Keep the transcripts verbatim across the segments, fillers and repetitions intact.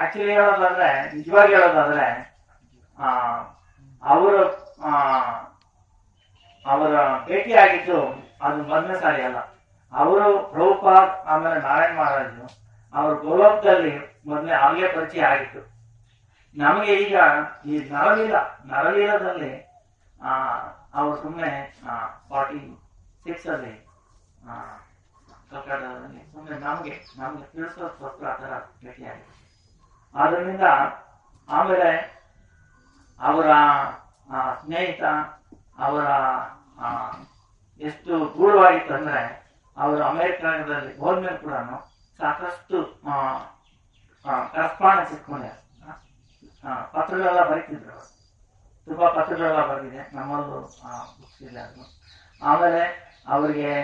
Actually ಹೇಳೋದಾದ್ರೆ, ನಿಜವಾಗಿ ಹೇಳೋದಾದ್ರೆ ಆ ಅವರು ಆ ಅವರ ಭೇಟಿ ಆಗಿದ್ದು ಅದು ಮೊದಲನೇ ಸಾರಿ ಅಲ್ಲ. ಅವರು ಪ್ರಭುಪಾದ್ ಆಮೇಲೆ ನಾರಾಯಣ ಮಹಾರಾಜರು ಅವರು ಗೋಲೋಕದಲ್ಲಿ ಮೊದಲೇ ಆಗಲೇ ಪರಿಚಯ ಆಗಿತ್ತು. ನಮಗೆ ಈಗ ಈ ನರಲೀಲ ನರಲೀಲದಲ್ಲಿ ಆ ಅವರು ಸುಮ್ಮನೆ ಫಾರ್ಟಿ ಸಿಕ್ಸ್ ಅಲ್ಲಿ ಕಲ್ಕತ್ತಾದಲ್ಲಿ ಸುಮ್ಮನೆ ನಮಗೆ ನಮ್ಗೆ ತಿಳಿಸೋದಕ್ಕೋಸ್ಕರ ಆ ಥರ ಭೇಟಿಯಾಗಿದೆ. ಆದ್ರಿಂದ ಆಮೇಲೆ ಅವರ ಸ್ನೇಹಿತ ಅವರ ಎಷ್ಟು ಗೂಢವಾಗಿತ್ತು ಅಂದ್ರೆ, ಅವರು ಅಮೆರಿಕದಲ್ಲಿ ಹೋದ್ಮೇಲೆ ಕೂಡ ಸಾಕಷ್ಟು ಕರೆಸ್ಪಾಂಡೆನ್ಸ್ ಇಟ್ಕೊಂಡಿದ್ದಾರೆ. ಪತ್ರಗಳೆಲ್ಲ ಬರೀತಿದ್ರು ಅವರು, ತುಂಬಾ ಪತ್ರಗಳೆಲ್ಲ ಬರೆದಿದೆ, ನಮ್ಮಲ್ಲೂ ಬುಕ್ಸ್ ಇಲ್ಲ ಅದು. ಆಮೇಲೆ ಅವರಿಗೆ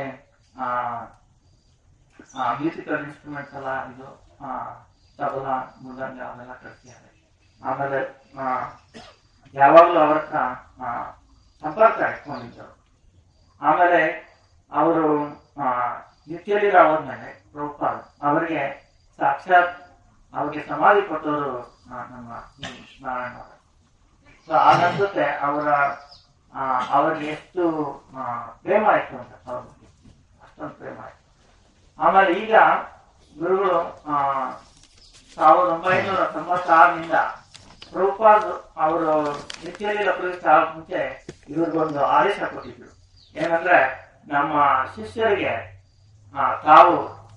ಮ್ಯೂಸಿಕಲ್ ಇನ್ಸ್ಟ್ರೂಮೆಂಟ್ಸ್ ಎಲ್ಲ ಇದು ತಬಲ ಮೃದಂಗ ಅವೆಲ್ಲ ಕಳಿಸಿದ್ದಾರೆ. ಆಮೇಲೆ ಯಾವಾಗಲೂ ಅವ್ರ ಹತ್ರ ಸಂಪರ್ಕ ಇಟ್ಕೊಂಡಿದ್ದರು. ಆಮೇಲೆ ಅವರು ನಿತ್ಯಲೀಲ ಹೋದ್ಮೇಲೆ ಪ್ರಭುಪಾದ್ ಅವರಿಗೆ ಸಾಕ್ಷಾತ್ ಅವ್ರಿಗೆ ಸಮಾಧಿ ಕೊಟ್ಟವರು ನಮ್ಮ ನಾರಾಯಣ ಅವರು. ಸೊ ಅದನ್ಸುತ್ತೆ ಅವರ ಅವ್ರಿಗೆ ಎಷ್ಟು ಪ್ರೇಮ ಆಯ್ತು ಅಂತ, ಅವ್ರ ಬಗ್ಗೆ ಅಷ್ಟೊಂದು ಪ್ರೇಮ ಆಯ್ತು. ಆಮೇಲೆ ಈಗ ಗುರುಗಳು ಆ ಸಾವಿರದ ಒಂಬೈನೂರ ತೊಂಬತ್ತಾರರಿಂದ ಪ್ರಭುಪಾದ್ ಅವರು ನಿತ್ಯಲೀಲ ಪ್ರವೇಶ ಆಗ ಮುಂಚೆ ಇವ್ರಿಗೊಂದು ಆದೇಶ ಕೊಟ್ಟಿದ್ರು. ಏನಂದ್ರೆ, ನಮ್ಮ ಶಿಷ್ಯರಿಗೆ ತಾವು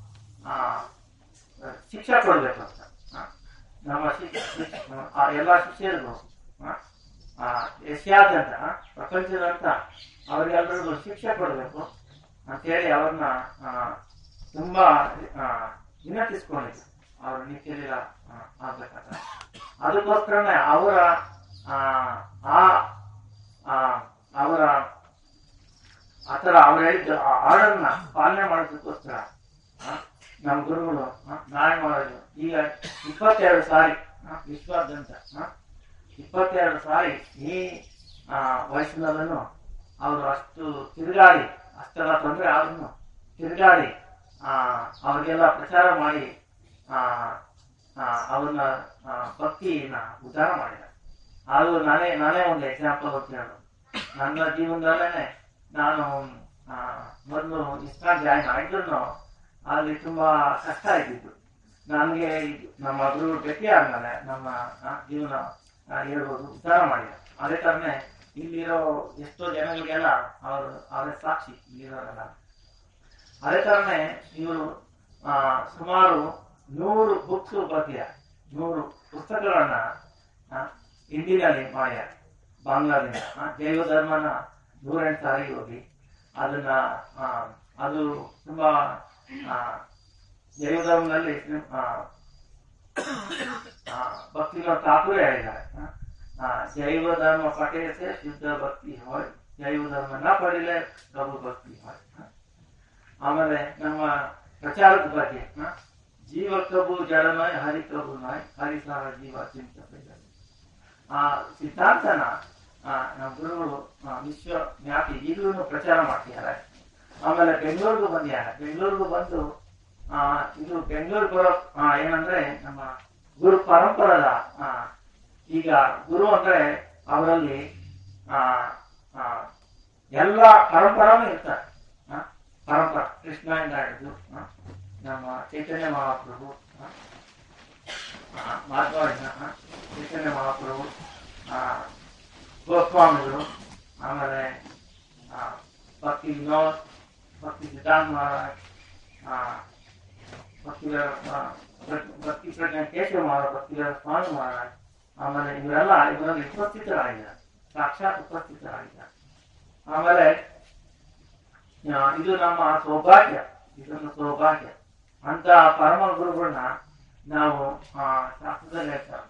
ಶಿಕ್ಷೆ ಕೊಡ್ಬೇಕು ಅಂತ. ನಮ್ಮ ಎಲ್ಲ ಶಿಷ್ಯರಿಗೂ ಏಷ್ಯಾದ್ಯಂತ ಪ್ರಪಂಚದಂತ ಅವ್ರಿಗೆಲ್ಲರಿಗೂ ಶಿಕ್ಷೆ ಕೊಡಬೇಕು ಅಂತೇಳಿ ಅವ್ರನ್ನ ತುಂಬಾ ವಿನಂತಿಸ್ಕೊಂಡಿದ್ರು ಅವರು ನಿತ್ಯಲೀಲ ಆಗ್ಬೇಕಂತ. ಅದಕ್ಕೋಸ್ಕರನೇ ಅವರ ಆ ಅವರ ಆತರ ಅವ್ರು ಹೇಳಿದ್ದು ಆರ್ಡರ್ನ ಪಾಲನೆ ಮಾಡೋದಕ್ಕೋಸ್ಕರ ನಮ್ಮ ಗುರುಗಳು ನಾರಾಯಣ ಮಹಾರಾಜರು ಈಗ ಇಪ್ಪತ್ತೆರಡು ಸಾರಿ ವಿಶ್ವಾದ್ಯಂತ ಇಪ್ಪತ್ತೆರಡು ಸಾರಿ ಈ ವಯಸ್ಸಿನಲ್ಲೂ ಅವರು ಅಷ್ಟು ತಿರುಗಾಡಿ, ಅಷ್ಟೆಲ್ಲ ತೊಂದರೆ ಆದ್ರೂ ತಿರುಗಾಡಿ ಆ ಅವ್ರಿಗೆಲ್ಲ ಪ್ರಚಾರ ಮಾಡಿ ಆ ಅವ್ರನ್ನ ಭಕ್ತಿನ ಉದ್ಧಾರ ಮಾಡಿದ್ದಾರೆ. ಅದು ನಾನೇ ನಾನೇ ಒಂದು ಎಕ್ಸಾಂಪಲ್ ಅಂತ ಹೇಳೋದು. ನನ್ನ ಜೀವನದಲ್ಲೇ ನಾನು ಮೊದಲು ಇಸ್ಕಾನ್ ಜಾಯಿನ್ ಆಗಿದ್ರು ಅಲ್ಲಿ ತುಂಬಾ ಕಷ್ಟ ಇದ್ದಿದ್ದು. ನನಗೆ ನಮ್ಮ ಗುರು ಗಟ್ಟಿ ಆದ್ಮೇಲೆ ನಮ್ಮ ಜೀವನ ಹೇಳ್ಬೋದು ಉದ್ಧಾರ ಮಾಡಿದ್ದಾರೆ. ಅದೇ ತರನೇ ಇಲ್ಲಿರೋ ಎಷ್ಟೋ ಜನಗಳಿಗೆಲ್ಲ ಅವರು ಅವರೇ ಸಾಕ್ಷಿ ಇಲ್ಲಿರೋರೆಲ್ಲ. ಅದೇ ತರನೇ ಇವರು ಸುಮಾರು ನೂರು ಬುಕ್ಸ್ ಬರ್ತಿದ್ದಾರೆ, ನೂರು ಪುಸ್ತಕಗಳನ್ನ ಹಿಂದಿನಲ್ಲಿ ಮಾಡ್ಯಾರ. ಬಾಂಗ್ಲಾದಿಂದ ಜೈವ ಧರ್ಮನ ನೂರೆಂಟು ಸಾರಿ ಹೋಗಿ ಅದನ್ನ ಅದು ತುಂಬಾ ಜೈವ ಧರ್ಮದಲ್ಲಿ ಭಕ್ತಿಗಳ ಠಾಕೂರೇ ಹೇಳಿದ್ದಾರೆ, ಜೈವ ಧರ್ಮ ಪಠೇಸೆ ಶುದ್ಧ ಭಕ್ತಿ ಹೊಯ್, ಜೈವ ಧರ್ಮ ನ ಪಡಿಲೆ ಪ್ರಭು ಭಕ್ತಿ ಹೊಯ್. ಆಮೇಲೆ ನಮ್ಮ ಪ್ರಚಾರದ ಬಗ್ಗೆ ಜೀವ ಕಬು ಜಡಮಯ ಹರಿ ಕಬು ನಾಯ್ ಹರಿಸಾರ ಜೀವ ಚಿಂತ ಆ ಸಿದ್ಧಾಂತನ ನಮ್ಮ ಗುರುಗಳು ವಿಶ್ವ ವ್ಯಾಪಿ ಈಗಲೂ ಪ್ರಚಾರ ಮಾಡ್ತಿದ್ದಾರೆ. ಆಮೇಲೆ ಬೆಂಗಳೂರಿಗೂ ಬಂದಿದ್ದಾರೆ. ಬೆಂಗಳೂರಿಗೂ ಬಂದು ಆ ಇದು ಬೆಂಗಳೂರು ಬರೋ ಏನಂದ್ರೆ ನಮ್ಮ ಗುರು ಪರಂಪರದ ಈಗ ಗುರು ಅಂದ್ರೆ ಅವರಲ್ಲಿ ಆ ಎಲ್ಲ ಪರಂಪರಾನು ಇರ್ತಾರೆ. ಪರಂಪರ ಕೃಷ್ಣಯಿಂದ ಹಿಡಿದು ನಮ್ಮ ಚೈತನ್ಯ ಮಹಾಪ್ರಭು, ಮಹಾತ್ಮ ಚೈತನ್ಯ ಮಹಾಪ್ರಭು, ಗೋಸ್ವಾಮಿಗಳು, ಆಮೇಲೆ ಭಕ್ತಿ ವಿನೋದ್, ಭಕ್ತಿ ಸಿದ್ಧಾಂತ ಮಹಾರಾಜ್, ಭಕ್ತಿ ಭಕ್ತಿ ಪ್ರಜ್ಞಾ ಕೇಶವ ಮಹಾರಾಜ್, ಭಕ್ತಿ ಸ್ವಾಮಿ ಮಹಾರಾಜ್, ಆಮೇಲೆ ಇವರೆಲ್ಲ ಇವರಲ್ಲಿ ಉಪಸ್ಥಿತರಾಗಿದ್ದಾರೆ, ಸಾಕ್ಷಾತ್ ಉಪಸ್ಥಿತರಾಗಿದ್ದಾರೆ. ಆಮೇಲೆ ಇದು ನಮ್ಮ ಸೌಭಾಗ್ಯ, ಇದೊಂದು ಸೌಭಾಗ್ಯ ಅಂತ ಪರಮ ಗುರುಗಳನ್ನ ನಾವು ಶಾಸ್ತ್ರದಲ್ಲಿ ಹೇಳ್ತಾರೆ.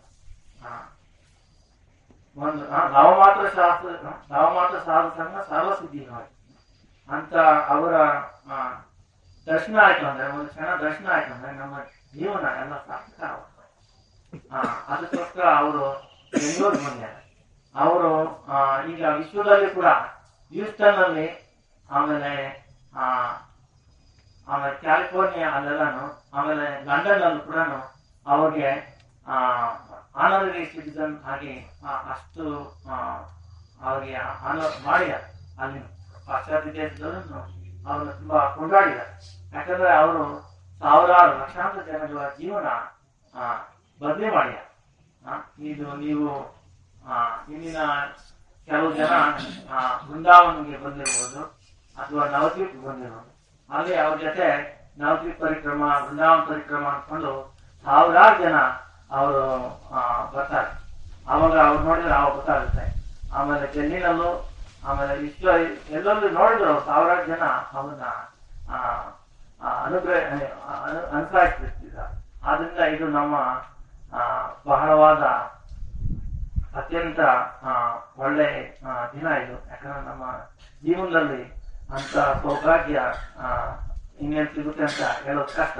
ಒಂದು ನವಮಾತ್ರ ಶಾಸ್ತ್ರ ನವಮಾತ್ರ ಸಾಧು ಸಂಘ ಸರ್ವಸಿದ್ಧಿ ಅಂತ ಅವರ ದರ್ಶನ ಆಯ್ತು ಅಂದ್ರೆ, ಒಂದು ಕ್ಷಣ ದರ್ಶನ ಆಯ್ತು ಅಂದ್ರೆ ನಮ್ಮ ಜೀವನ ಎಲ್ಲ ಸಾರ್ಥಕ ಆಗುತ್ತೆ. ಅದಕ್ಕೋಸ್ಕರ ಅವರು ಬೆಂಗಳೂರು ಬಂದಿದ್ದಾರೆ. ಅವರು ಈಗ ವಿಶ್ವದಲ್ಲಿ ಕೂಡ ಹ್ಯೂಸ್ಟನ್ ಅಲ್ಲಿ, ಆಮೇಲೆ ಆ ಆಮೇಲೆ ಕ್ಯಾಲಿಫೋರ್ನಿಯಾ ಅಲ್ಲೆಲ್ಲಾನು, ಆಮೇಲೆ ಲಂಡನ್ ಅಲ್ಲೂ ಕೂಡ ಅವ್ರಿಗೆ ಆನರರಿ ಸಿಟಿಸನ್ ಆಗಿ ಅಷ್ಟು ಅವರಿಗೆ ಆನರ್ ಮಾಡಿದ್ದಾರೆ. ಅಲ್ಲಿ ಪಾಶ್ಚಾತ್ಯ ದೇಶದವರು ಅವ್ರನ್ನ ತುಂಬಾ ಕೊಂಡಾಡಿದ್ದಾರೆ. ಯಾಕಂದ್ರೆ ಅವರು ಸಾವಿರಾರು ಲಕ್ಷಾಂತರ ಜನಗಳ ಜೀವನ ಬದಲಿ ಮಾಡಿದ್ದಾರೆ. ಇದು ನೀವು ಇಲ್ಲಿನ ಕೆಲವು ಜನ ಬೃಂದಾವನ್ಗೆ ಬಂದಿರ್ಬೋದು ಅಥವಾ ನವದ್ವೀಪ್ ಬಂದಿರ್ಬೋದು. ಅಲ್ಲಿ ಅವ್ರ ಜೊತೆ ನವದ್ವೀಪ್ ಪರಿಕ್ರಮ, ಬೃಂದಾವನ್ ಪರಿಕ್ರಮ ಅನ್ಕೊಂಡು ಸಾವಿರಾರು ಜನ ಅವರು ಬರ್ತಾರೆ. ಆವಾಗ ಅವ್ರು ನೋಡಿದ್ರೆ ಅವಾಗ ಗೊತ್ತಾಗುತ್ತೆ. ಆಮೇಲೆ ಚೆನ್ನೈನಲ್ಲೂ ಆಮೇಲೆ ಇಷ್ಟು ಎಲ್ಲೆಲ್ಲೂ ನೋಡಿದ್ರು ಅವ್ರು ಸಾವಿರಾರು ಜನ ಅವನ್ನ ಅನುಗ್ರಹ ಅನುಗ್ರಹಿಸ್ತಿದ್ದಾರೆ. ಆದ್ರಿಂದ ಇದು ನಮ್ಮ ಬಹಳವಾದ ಅತ್ಯಂತ ಒಳ್ಳೆ ದಿನ ಇದು. ಯಾಕಂದ್ರೆ ನಮ್ಮ ಜೀವನದಲ್ಲಿ ಅಂತ ಸೌಭಾಗ್ಯ ಇನ್ನೇನು ಸಿಗುತ್ತೆ ಅಂತ ಹೇಳೋದು ಕಷ್ಟ.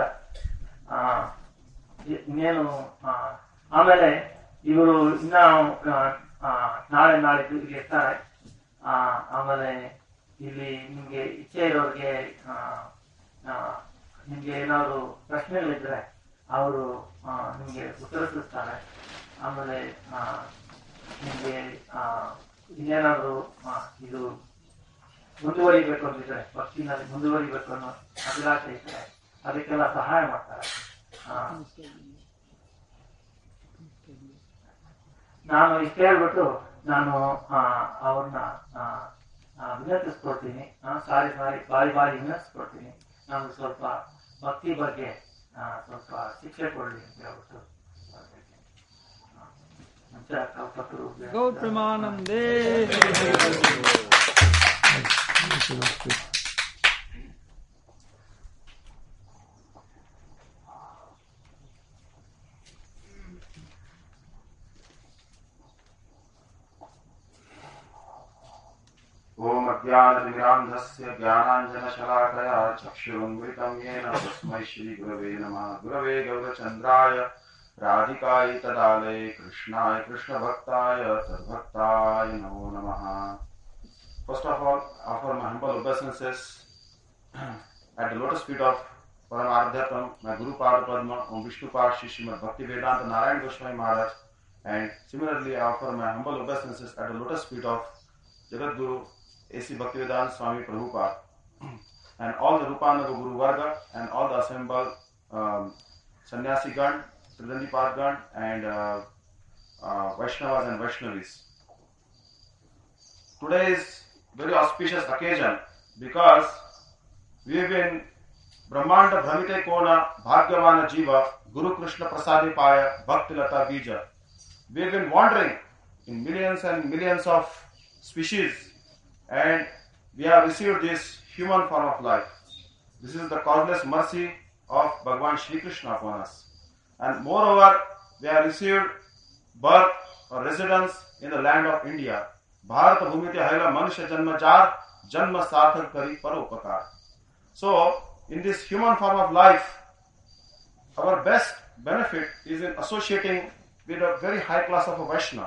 ಇನ್ನೇನು ಆಮೇಲೆ ಇವರು ಇನ್ನ ನಾಳೆ ನಾಳಿದ್ದು ಇಲ್ಲಿ ಇರ್ತಾರೆ. ಆಮೇಲೆ ಇಲ್ಲಿ ನಿಮ್ಗೆ ಇಚ್ಛೆ ಇರೋರಿಗೆ ನಿಮ್ಗೆ ಏನಾದ್ರು ಪ್ರಶ್ನೆಗಳಿದ್ರೆ ಅವರು ನಿಮ್ಗೆ ಉತ್ತರಿಸ್ತಾರೆ. ಆಮೇಲೆ ನಿಮ್ಗೆ ಇನ್ನೇನಾದ್ರು ಇದು ಮುಂದುವರಿಬೇಕು ಅಂತಿದ್ರೆ, ಭಕ್ತಿನಲ್ಲಿ ಮುಂದುವರಿಬೇಕು ಅನ್ನೋ ಅಭಿಲಾಷೆ ಇದ್ರೆ ಅದಕ್ಕೆಲ್ಲ ಸಹಾಯ ಮಾಡ್ತಾರೆ. ನಾನು ಇಷ್ಟ ಹೇಳ್ಬಿಟ್ಟು ನಾನು ಅವ್ರನ್ನ ವಿನಂತಿಸ್ಕೊಡ್ತೀನಿ. ಸಾರಿ ಸಾರಿ ಬಾರಿ ಬಾರಿ ವಿನಂತಿಸ್ಕೊಡ್ತೀನಿ. ನಾನು ಸ್ವಲ್ಪ ಭಕ್ತಿ ಬಗ್ಗೆ ಸ್ವಲ್ಪ ಶಿಕ್ಷೆ ಕೊಡ್ಲಿ ಅಂತ ಹೇಳ್ಬಿಟ್ಟು ಗೌತಮಾನಂದೇ. ओम अज्ञानतिमिरान्धस्य ज्ञानाञ्जनशलाकया चक्षुरुन्मिलितं येन तस्मै श्रीगुरवे नमः। गुरवे गौरचन्द्राय राधिकायै तदालये कृष्णाय कृष्णभक्ताय तद्भक्ताय नमो नमः। First of all, offer my humble obeisances at the lotus feet of Paramadhyatam, my Guru Pada Padma, Om Vishnupad Shri Srimad Bhaktivedanta Narayan Goswami Maharaj, and similarly I offer my humble obeisances at the lotus feet of Jagat Guru A C Bhaktivedanta Swami Prabhupada and all the Rupananga Guru Varga and all the assembled um, Sannyasi Gan, Tridanti Padgan and uh, uh, Vaishnavas and Vaishnavis. Today is very auspicious occasion because we have been Brahmanda Brahmite Kona Bhagyavana Jiva Guru Krishna Prasadi Paya Bhakti Lata Bija. We have been wandering in millions and millions of species and we have received this human form of life. This is the causeless mercy of Bhagavan Shri Krishna upon us. And moreover, we have received birth or residence in the land of India. Bharat Bhumiti Haila Manusha Janma Jar Janma Sarthak Kari Paropakar. So, in this human form of life, our best benefit is in associating with a very high class of a Vaishnava.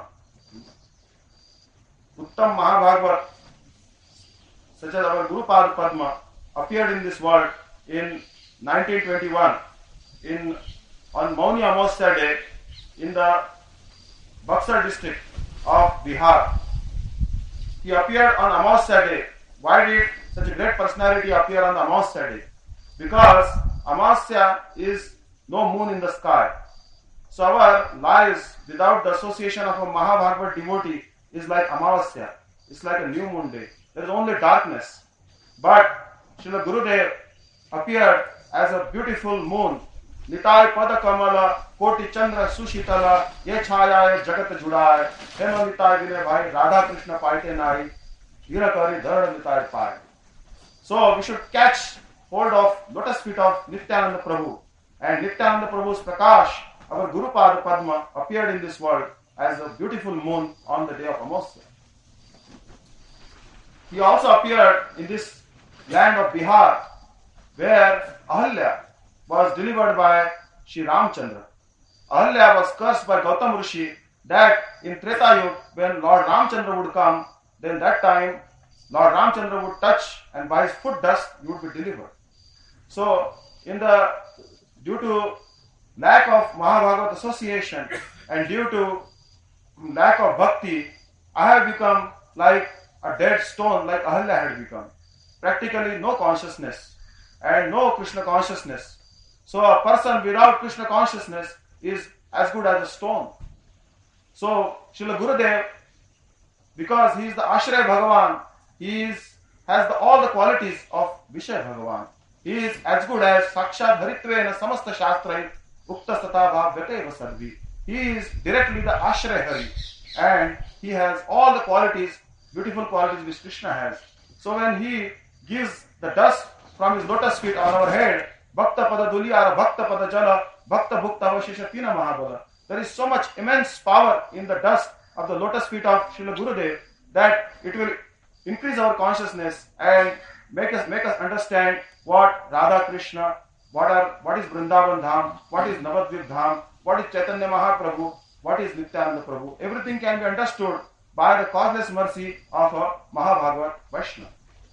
Uttam Mahabhagavat, such as our Guru Pada Padma, appeared in this world in nineteen twenty-one in on Mauni Amosya Day in the Buxar district of Bihar. He appeared on Amosya Day. Why did such a great personality appear on the Amosya Day? Because Amosya is no moon in the sky. So our lives without the association of a Mahabhagavat devotee is like Amavasya. It's like a new moon day. There is only darkness. But Srila Gurudev appeared as a beautiful moon. Nitai pada kamala, koti chandra sushitala, ye chhaya jagat judai, heno nitai vine bhai, Radha Krishna paite nai, virakari dharad nitai pai. So we should catch hold of lotus feet of Nityananda Prabhu. And Nityananda Prabhu's Prakash, our Guru Pada Padma, appeared in this world as a beautiful moon on the day of Amosya. He also appeared in this land of Bihar, where Ahalya was delivered by Sri Ramchandra. Ahalya was cursed by Gautam Rishi that in Treta Yuga, when Lord Ramchandra would come, then that time Lord Ramchandra would touch and by his foot dust you would be delivered. So, in the due to lack of Mahabhagavat association and due to lack of bhakti, I have become like a dead stone, like Ahalya had become. Practically no consciousness and no Krishna consciousness. So a person without Krishna consciousness is as good as a stone. So Srila Gurudev, because he is the Ashraya Bhagavan, he is, has the, all the qualities of Vishaya Bhagavan. He is as good as Sakshat Dharitvena Samasta Shastrai Ukta Satava Vyateva Sadvi. He is directly the Ashraya Hari and he has all the qualities, beautiful qualities which Krishna has. So when he gives the dust from his lotus feet on our head, Bhakta Pada Duliyara, Bhakta Pada Jala, Bhakta Bhukta Avasheshatina Mahabala. There is so much immense power in the dust of the lotus feet of Srila Gurudev that it will increase our consciousness and make us make us understand what Radha Krishna, what are what is Vrindavan Dham, what is Navadvip Dham, what is Chaitanya Mahaprabhu, what is Nityananda Prabhu. Everything can be understood by the causeless mercy of a Mahabhagavat Vaishnava.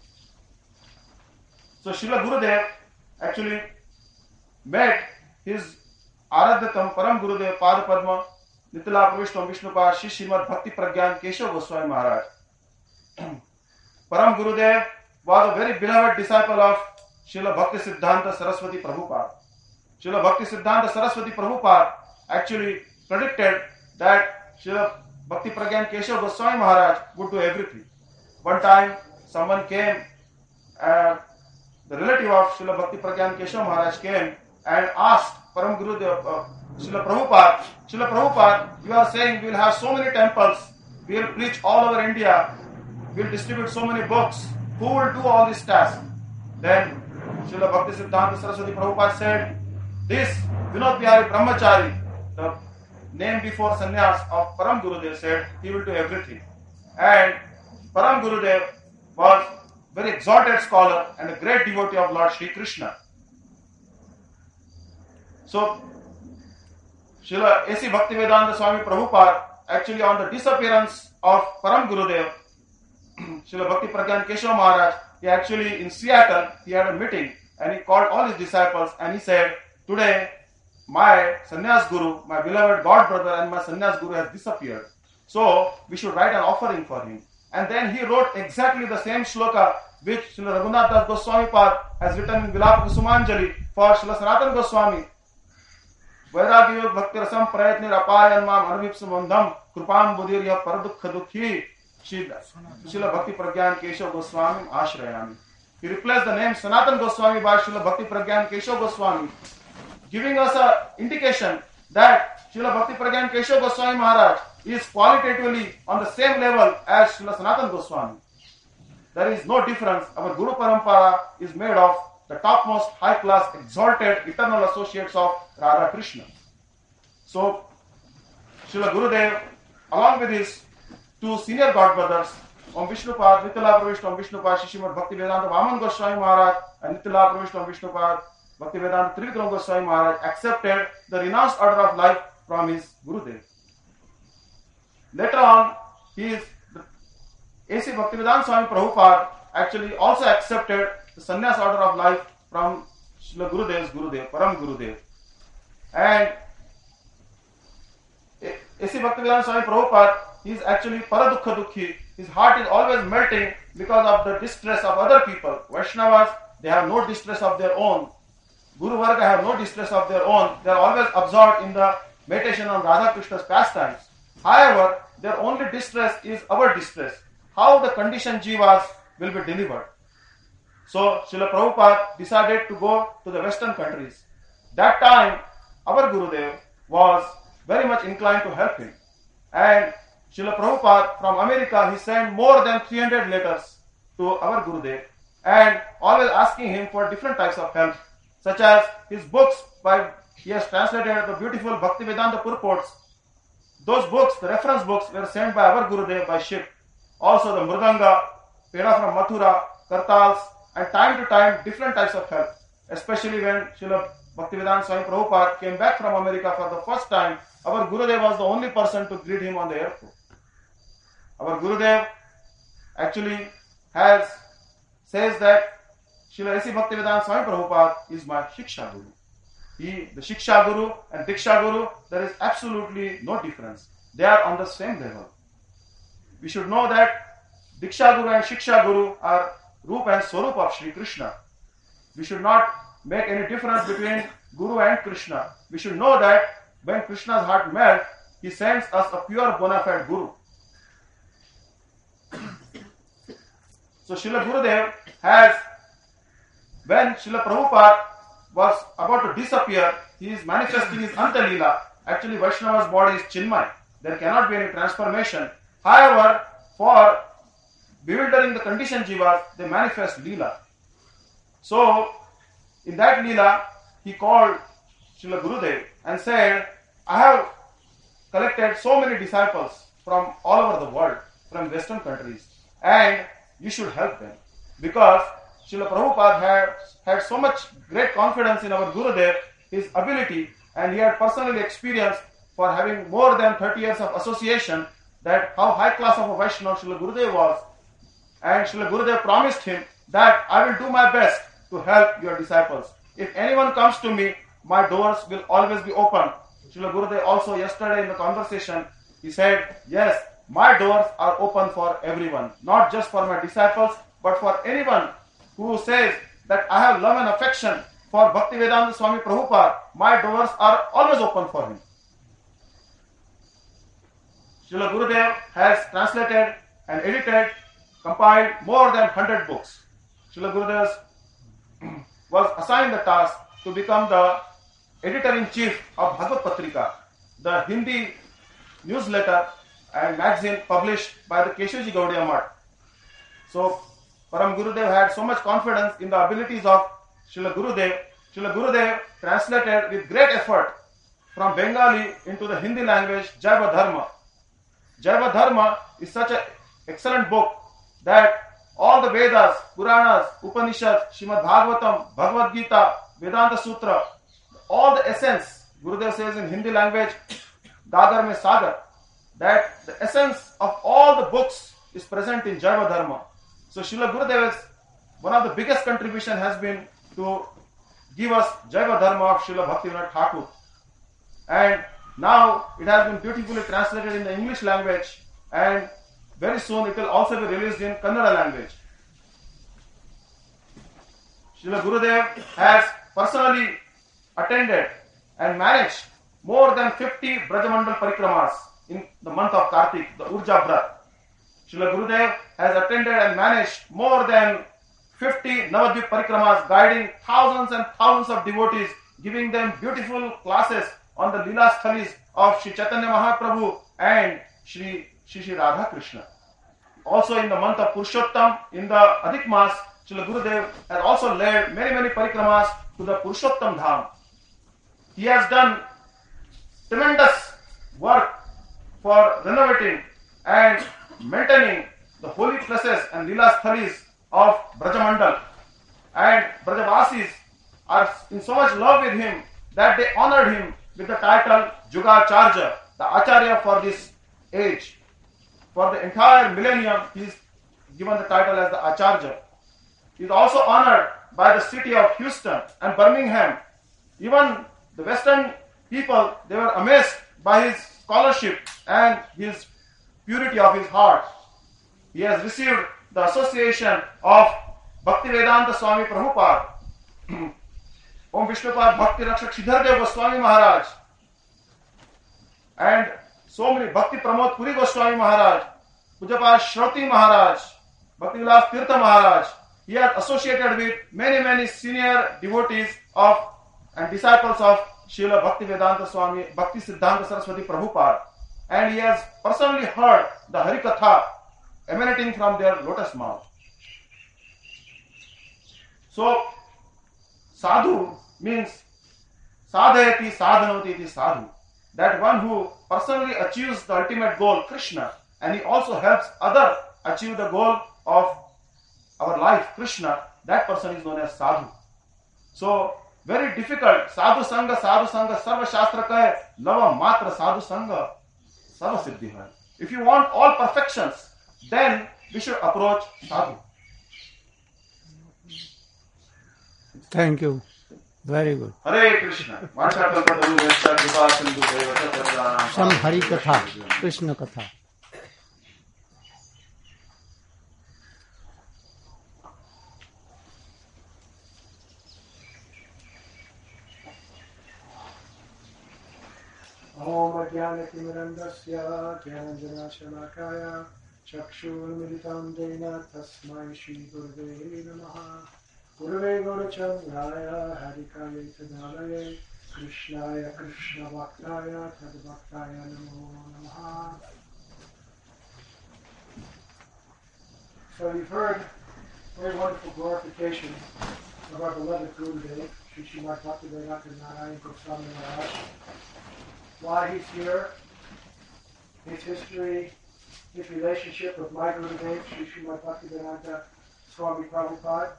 So Srila Gurudev actually met his Aradhatam Param Gurudev Pada Padma Nitila Pravishtam Vishnupad Shri Srimad Bhakti Pragyan Keshav Goswami Maharaj. Param Gurudev was a very beloved disciple of Srila Bhakti Siddhanta Saraswati Prabhupada. Srila Bhakti Siddhanta Saraswati Prabhupada actually predicted that Srila Bhakti Pragyan Keshav Goswami Maharaj would do everything. One time someone came, uh, the relative of Srila Bhakti Pragyan Keshav Maharaj came and asked Param Gurudev, uh, Srila Prabhupada, Srila Prabhupada, you are saying we will have so many temples, we will preach all over India, we will distribute so many books, who will do all this task? Then Srila Bhakti Siddhanta Saraswati Prabhupada said, this Vinod Bihari Brahmachari, the name before sannyas of Param Gurudev, said he will do everything. And Param Gurudev was very exalted scholar and a great devotee of Lord Shri Krishna. So, Srila A C Bhaktivedanta Swami Prabhupada, actually on the disappearance of Param Gurudev, Srila Bhakti Pragyan Keshav Maharaj, he actually in Seattle, he had a meeting and he called all his disciples and he said, today my sannyas guru, my beloved God brother and my sannyas guru has disappeared. So we should write an offering for him. And then he wrote exactly the same shloka which Srila Raghunath Das Goswami Pad has written in Vilapa Kusumanjali for Srila Sanatana Goswami. Vairagya Yog Bhakti Rasam Prayatnir Apayan Mam Anuvipsam Vandham Krupam Budhirya Paradukha Dukhi Srila Bhakti Pragyan Keshav Goswami Ashrayami. He replaced the name Sanatana Goswami by Srila Bhakti Pragyan Keshav Goswami, giving us an indication that Srila Bhakti Pragyan Keshav Goswami Maharaj is qualitatively on the same level as Srila Sanatana Goswami. There is no difference. Our Guru Parampara is made of the topmost high-class, exalted, eternal associates of Radha Krishna. So, Srila Gurudev, along with his two senior godbrothers, Om Vishnupad, Nitila Pravishta Om Vishnupad, Shishimad Bhaktivedanta Vaman Goswami Maharaj, and Nitila Pravishta Om Vishnupad, Bhaktivedanta Trivikram Goswami Maharaj, accepted the renounced order of life from his Gurudev. Later on, he is A C Bhaktivedanta Swami Prabhupada actually also accepted the sannyas order of life from Srila Gurudev's Gurudev, Param Gurudev. And A C Bhaktivedanta Swami Prabhupada, he is actually paradukha dukhi. His heart is always melting because of the distress of other people. Vaishnavas, they have no distress of their own. Guru Varga have no distress of their own. They are always absorbed in the meditation on Radha Krishna's pastimes. However, their only distress is our distress. How the conditioned jivas will be delivered. So, Srila Prabhupada decided to go to the western countries. That time, our Gurudev was very much inclined to help him. And Srila Prabhupada from America, he sent more than three hundred letters to our Gurudev and always asking him for different types of help, such as his books by, he has translated the beautiful Bhaktivedanta purports. Those books, the reference books, were sent by our Gurudev by ship. Also the Mridanga, Peda from Mathura, Kartals, and time to time different types of help. Especially when Srila Bhaktivedanta Swami Prabhupada came back from America for the first time, our Gurudev was the only person to greet him on the airport. Our Gurudev actually has, says that Srila A C Bhaktivedanta Swami Prabhupada is my Shiksha Guru. he, the Shiksha Guru and Diksha Guru, there is absolutely no difference. They are on the same level. We should know that Diksha Guru and Shiksha Guru are Rup and Swarup of Sri Krishna. We should not make any difference between Guru and Krishna. We should know that when Krishna's heart melts, he sends us a pure bona fide Guru. So Srila Gurudev has, when Srila Prabhupada was about to disappear, he is manifesting his Anta Leela. Actually, Vaishnava's body is Chinmay. There cannot be any transformation. However, for bewildering the conditioned jivas, they manifest Leela. So, in that Leela, he called Srila Gurudev and said, I have collected so many disciples from all over the world, from Western countries, and you should help them. Because Srila Prabhupada had, had so much great confidence in our Gurudev, his ability, and he had personally experienced for having more than thirty years of association that how high class of a Vaishnava Srila Gurudev was. And Srila Gurudev promised him that I will do my best to help your disciples. If anyone comes to me, my doors will always be open. Srila Gurudev also yesterday in the conversation, he said, yes, my doors are open for everyone, not just for my disciples, but for anyone who says that I have love and affection for Bhaktivedanta Swami Prabhupada, my doors are always open for him. Srila Gurudev has translated and edited, compiled more than one hundred books. Srila Gurudev was assigned the task to become the editor-in-chief of Bhagavad Patrika, the Hindi newsletter and magazine published by the Keshavji Gaudiya Math. So, Param Gurudev had so much confidence in the abilities of Srila Gurudev. Srila Gurudev translated with great effort from Bengali into the Hindi language Jaiva Dharma. Jaiva Dharma is such an excellent book that all the Vedas, Puranas, Upanishads, Srimad Bhagavatam, Bhagavad Gita, Vedanta Sutra, all the essence, Gurudev says in Hindi language, Dagar mein Sagar, that the essence of all the books is present in Jaiva Dharma. So Srila Gurudev's one of the biggest contribution has been to give us Jaiva Dharma of Srila Bhaktivinoda Thakur. And now it has been beautifully translated in the English language, and very soon it will also be released in Kannada language. Srila Gurudev has personally attended and managed more than fifty Brajamandal Parikramas in the month of Kartik, the Urja Vrat. Srila Gurudev has attended and managed more than fifty Navadvip Parikramas, guiding thousands and thousands of devotees, giving them beautiful classes on the Leela Sthalis of Sri Chaitanya Mahaprabhu and Sri Sri, Sri Radha Krishna. Also in the month of Purushottam, in the Adhik Mas, Srila Gurudev has also led many many parikramas to the Purushottam Dham. He has done tremendous work for renovating and maintaining the holy places and Leela Sthalis of Brajamandal. And Brajavasis are in so much love with him that they honored him with the title Jugacharya, the Acharya for this age. For the entire millennium, he is given the title as the Acharya. He is also honored by the city of Houston and Birmingham. Even the Western people, they were amazed by his scholarship and his purity of his heart. He has received the association of Bhaktivedanta Swami Prabhupada, Om Vishnupad Bhakti Rakshak Sridhardev Goswami Maharaj, and so many Bhakti Pramod Puri Goswami Maharaj, Pujapad Shroti Maharaj, Bhakti Vilas Tirtha Maharaj. He has associated with many many senior devotees of and disciples of Srila Bhaktivedanta Swami Bhakti Siddhanta Saraswati Prabhupada, and he has personally heard the Harikatha emanating from their lotus mouth. So, sadhu means sadhayati sadhanoti iti sadhu. That one who personally achieves the ultimate goal, Krishna, and he also helps others achieve the goal of our life, Krishna, that person is known as sadhu. So, very difficult. Sadhu sangha, sadhu sangha, sarva shastra kahe, lava matra sadhu sangha, sarva siddhi hai. If you want all perfections, then we should approach sadhu. Thank you. Very good. Hare Krishna. Vachakalpaduruvescha kripa sindhu devata padranam. Some Hari Katha, Krishna Katha. Om Ajnanatimurandasya Jnananjanashalakaya Chakshurmilitam Dena Tasmai Shri Gurave Namaha Gurave Gaurachandraya Harikaya Tadalaye Krishnaya Krishna Bhaktaya Tadbhaktaya Namo Namaha. So you've heard very wonderful glorification of our beloved Gurudev, Sri Srimad Bhaktivedanta Narayan Goswami Maharaj. Why he's here, his history, his relationship with my Gurudev, Sri Srimad Bhaktivedanta Swami Prabhupada.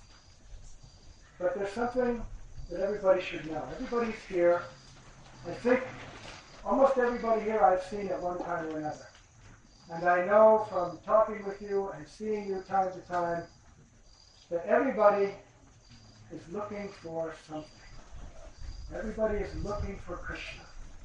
But there's something that everybody should know. Everybody's here. I think almost everybody here I've seen at one time or another. And I know from talking with you and seeing you time to time that everybody is looking for something. Everybody is looking for Krishna.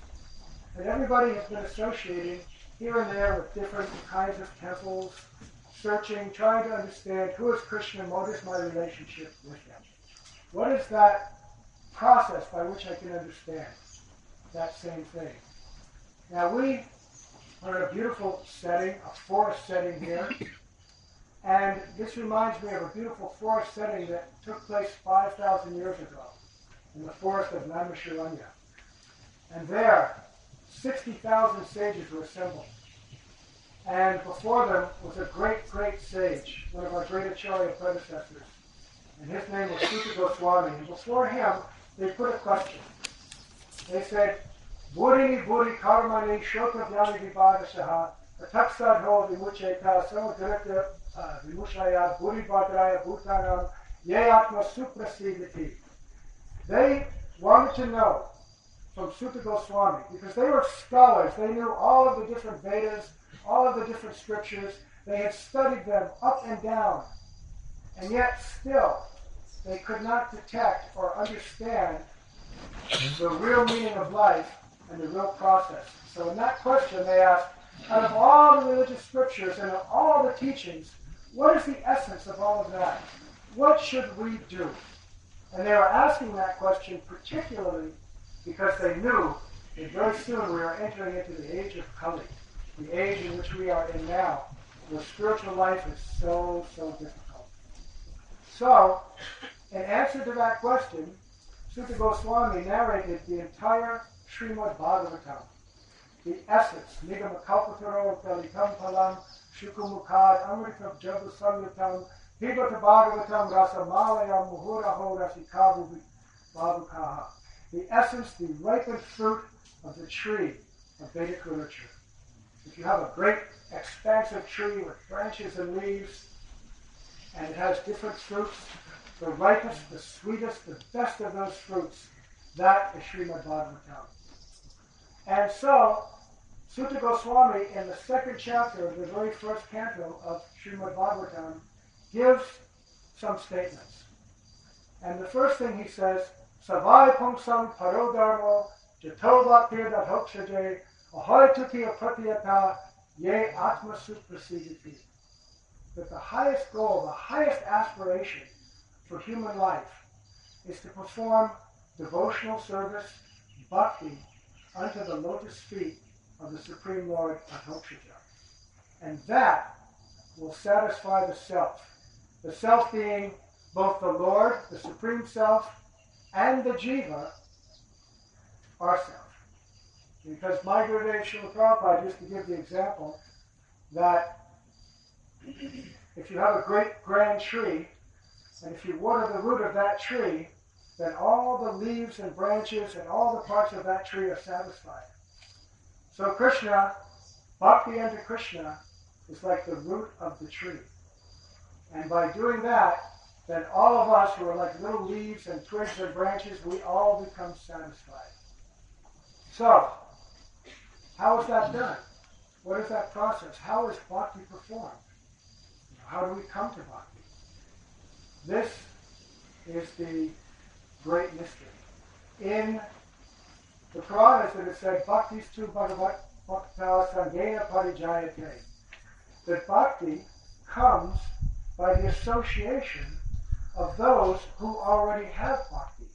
And everybody has been associating here and there with different kinds of temples, searching, trying to understand who is Krishna and what is my relationship with him. What is that process by which I can understand that same thing? Now we are in a beautiful setting, a forest setting here, and this reminds me of a beautiful forest setting that took place five thousand years ago in the forest of Naimisharanya. And there, sixty thousand sages were assembled. And before them was a great, great sage, one of our great Acharya predecessors. And his name was Suta Goswami. And before him, they put a question. They said, Buddhini buddhi karmani shota jnani vibhagasaha ataksadho vimucheta samagranata vimushaya buddhi bhadraya bhutanam yayatma suprasidati. They wanted to know from Suta Goswami, because they were scholars. They knew all of the different Vedas, all of the different scriptures. They had studied them up and down. And yet still, they could not detect or understand the real meaning of life and the real process. So in that question they asked, out of all the religious scriptures and of all the teachings, what is the essence of all of that? What should we do? And they were asking that question particularly because they knew that very soon we are entering into the age of Kali, the age in which we are in now, where spiritual life is so, so difficult. So, in answer to that question, Suta Goswami narrated the entire Srimad Bhagavatam, the essence, Nigama Kalpataro, Dalitam Palam, Shukumukad, Amritam Jabu Samyatam, Pibata Bhagavatam, Rasamalayam, Muhuraho, Rasikavu Babukaha. The essence, the ripened fruit of the tree of Vedic literature. If you have a great expansive tree with branches and leaves, and it has different fruits, the ripest, the sweetest, the best of those fruits, that is Srimad Bhagavatam. And so, Suta Goswami, in the second chapter of the very first canto of Srimad Bhagavatam, gives some statements. And the first thing he says, Savai pumsam parodharmo jatovapir dadhokshaje ahoy tuti apratyata ye atma suprasiditi. That the highest goal, the highest aspiration for human life is to perform devotional service, bhakti, unto the lotus feet of the Supreme Lord Adhokshaja. And that will satisfy the self. The self being both the Lord, the Supreme Self, and the jiva, ourself. Because my Gurudev Srila Prabhupada used to give the example that if you have a great grand tree, and if you water the root of that tree, then all the leaves and branches and all the parts of that tree are satisfied. So Krishna, bhakti unto Krishna, is like the root of the tree. And by doing that, then all of us who are like little leaves and twigs and branches, we all become satisfied. So, how is that done? What is that process? How is bhakti performed? How do we come to bhakti? This is the great mystery. In the Puranas it is said, Bhaktistu Bhagavat Bhakta Sangena Parijayate, that bhakti comes by the association of those who already have bhakti.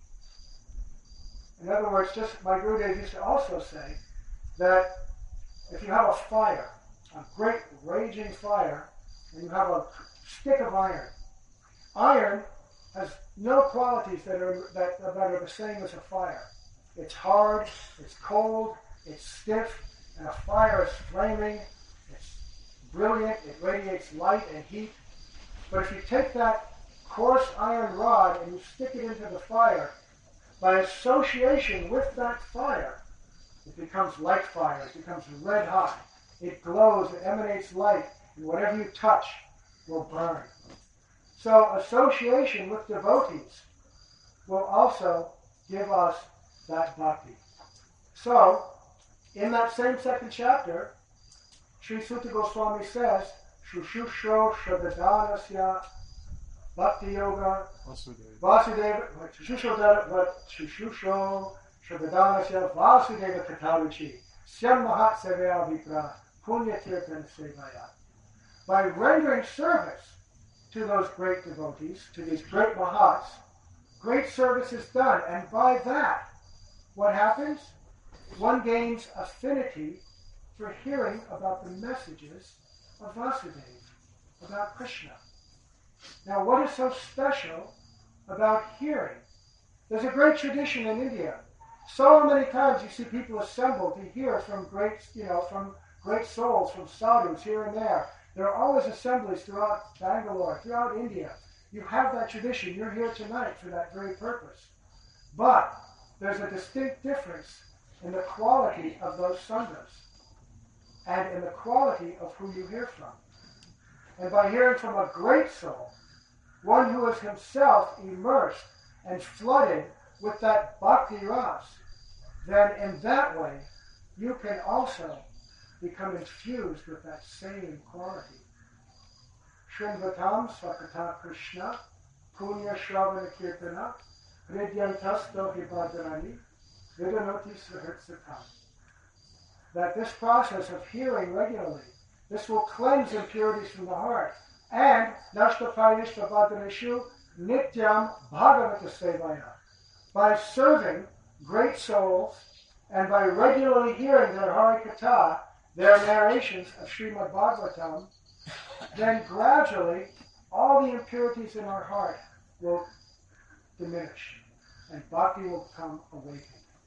In other words, just my Gurudev used to also say that if you have a fire, a great raging fire, and you have a stick of iron, iron has no qualities that are that, that are the same as a fire. It's hard, it's cold, it's stiff, and a fire is flaming, it's brilliant, it radiates light and heat. But if you take that coarse iron rod and you stick it into the fire, by association with that fire, it becomes like fire, it becomes red hot, it glows, it emanates light, and whatever you touch will burn. So association with devotees will also give us that bhakti. So, in that same second chapter, Sri Sutta Goswami says, Shushusho Shraddhadanasya Bhakti Yoga Vasudeva Shushusho Shraddhadanasya Vasudeva Kataruchi Syam Mahat Sevaya Vipra Punya Tirthan Sevaya. By rendering service to those great devotees, to these great Mahats, great service is done, and by that, what happens? One gains affinity for hearing about the messages of Vasudeva, about Krishna. Now, what is so special about hearing? There's a great tradition in India. So many times you see people assembled to hear from great, you know, from great souls, from sadhus here and there. There are always assemblies throughout Bangalore, throughout India. You have that tradition. You're here tonight for that very purpose. But there's a distinct difference in the quality of those sanghas and in the quality of who you hear from. And by hearing from a great soul, one who is himself immersed and flooded with that bhakti ras, then in that way you can also become infused with that same quality. Shrinvatam Swakata Krishna Punya Shravana Kirtana Hridyantasto Hibadarani Vidanoti Sahitsatam. That this process of hearing regularly, this will cleanse impurities from the heart. And Nashtapayishtabhadaneshu Nityam Bhagavata Sevaya. By serving great souls and by regularly hearing their Harikatha, their narrations of Srimad Bhagavatam, then gradually all the impurities in our heart will diminish and bhakti will become awakened.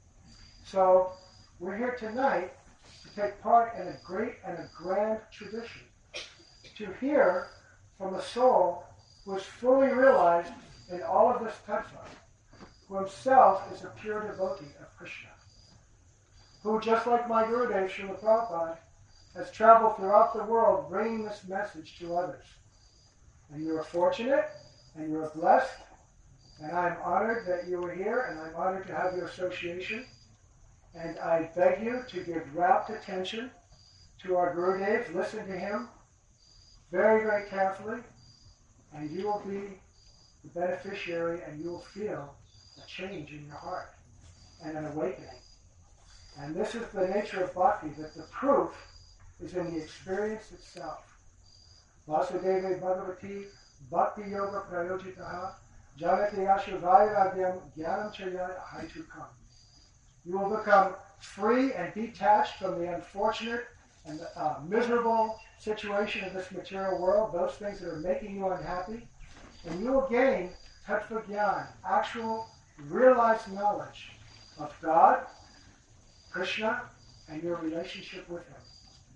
So we're here tonight to take part in a great and a grand tradition, to hear from a soul who is fully realized in all of this tattva, who himself is a pure devotee of Krishna, who, just like my Gurudev, Srila Prabhupada, has traveled throughout the world bringing this message to others. And you are fortunate, and you are blessed, and I'm honored that you were here, and I'm honored to have your association. And I beg you to give rapt attention to our Gurudev, listen to him very, very carefully, and you will be the beneficiary, and you will feel a change in your heart and an awakening. And this is the nature of bhakti, that the proof is in the experience itself. Vasudeva Bhagavati Bhakti Yoga Prayojitaha Jagati Ashu Vairagyam Jnanam Chaya Haitukam. You will become free and detached from the unfortunate and the, uh, miserable situation of this material world, those things that are making you unhappy, and you will gain tattva jnana, actual, realized knowledge of God, Krishna, and your relationship with Him.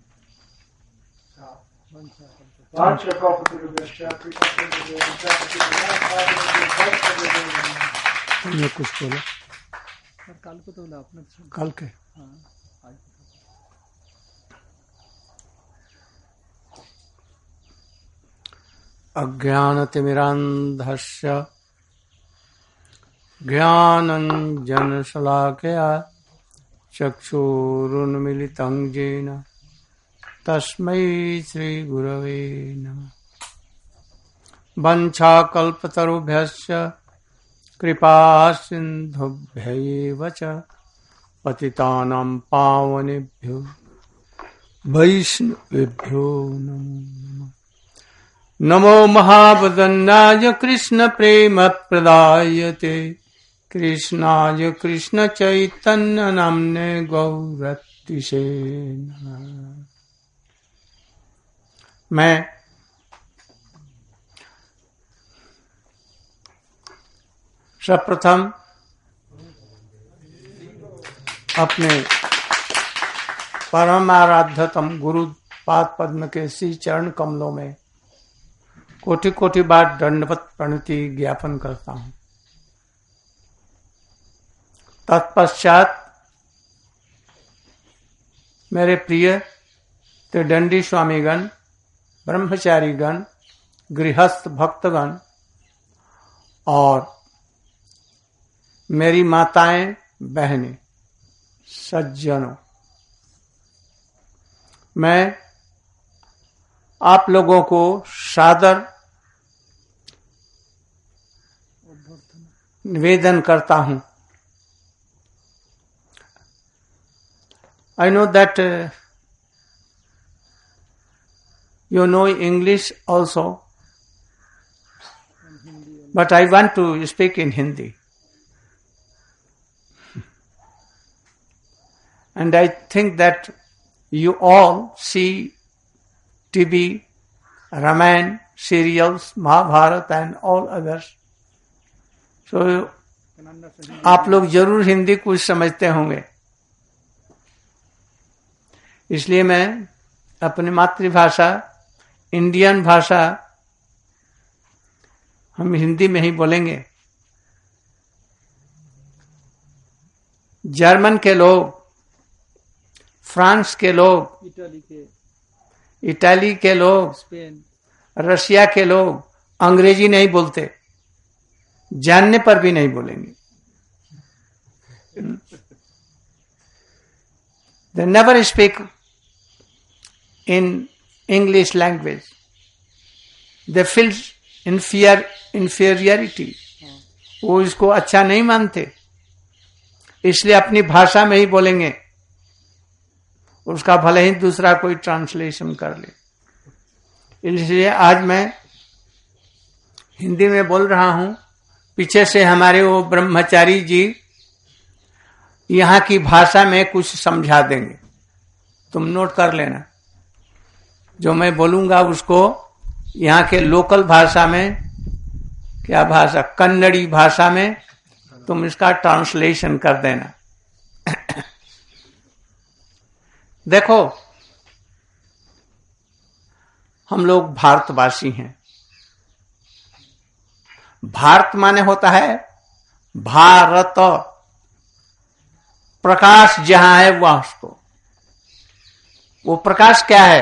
So, Vancha Kalpatarubhascha, तुमने कुछ बोला कल को तो बोला आपने कल के अज्ञानतिमिरान्धस्य ज्ञानञ्जनशलाकया चक्षुरुन्मीलितं येन तस्मै श्रीगुरवे नमः। वञ्चाकल्पतरुभ्यश्च कृपा सिन्धुभ्यैव च पतितानां पावनेभ्यो वैष्णवेभ्यो नमो नमो महावदन्नाय कृष्ण प्रेम प्रदायते कृष्णाय कृष्ण चैतन्य नाम्ने गौरतिसे नमः। मैं सर्वप्रथम अपने परम आराध्यतम गुरु पाद पद्म के श्री चरण कमलों में कोटि कोटि बार दंडवत प्रणति ज्ञापन करता हूं। तत्पश्चात मेरे प्रिय त्रिदंडी स्वामीगण, ब्रह्मचारीगण, गृहस्थ भक्तगण और मेरी माताएं बहनें सज्जनों, मैं आप लोगों को सादर निवेदन करता हूं। I know that uh, you know English also, but I want to speak in Hindi. And I think that you all see T V, Ramayana, serials, Mahabharata and all others. So, आप लोग जरूर हिंदी कुछ समझते होंगे। इसलिए मैं अपनी मातृभाषा इंडियन भाषा हम हिंदी में ही बोलेंगे। जर्मन के लोग, फ्रांस के लोग, इटाली के इटाली के लोग, स्पेन, रशिया के लोग अंग्रेजी नहीं बोलते, जानने पर भी नहीं बोलेंगे। They never speak in English language. They feel inferior, inferiority. वो इसको अच्छा नहीं मानते, इसलिए अपनी भाषा में ही बोलेंगे, उसका भले ही दूसरा कोई ट्रांसलेशन कर ले। इसलिए आज मैं हिंदी में बोल रहा हूं। पीछे से हमारे वो ब्रह्मचारी जी यहाँ की भाषा में कुछ समझा देंगे, तुम नोट कर लेना। जो मैं बोलूंगा उसको यहाँ के लोकल भाषा में, क्या भाषा, कन्नड़ी भाषा में तुम इसका ट्रांसलेशन कर देना। देखो, हम लोग भारतवासी हैं। भारत माने होता है भारत, प्रकाश जहां है वह उसको, वो प्रकाश क्या है?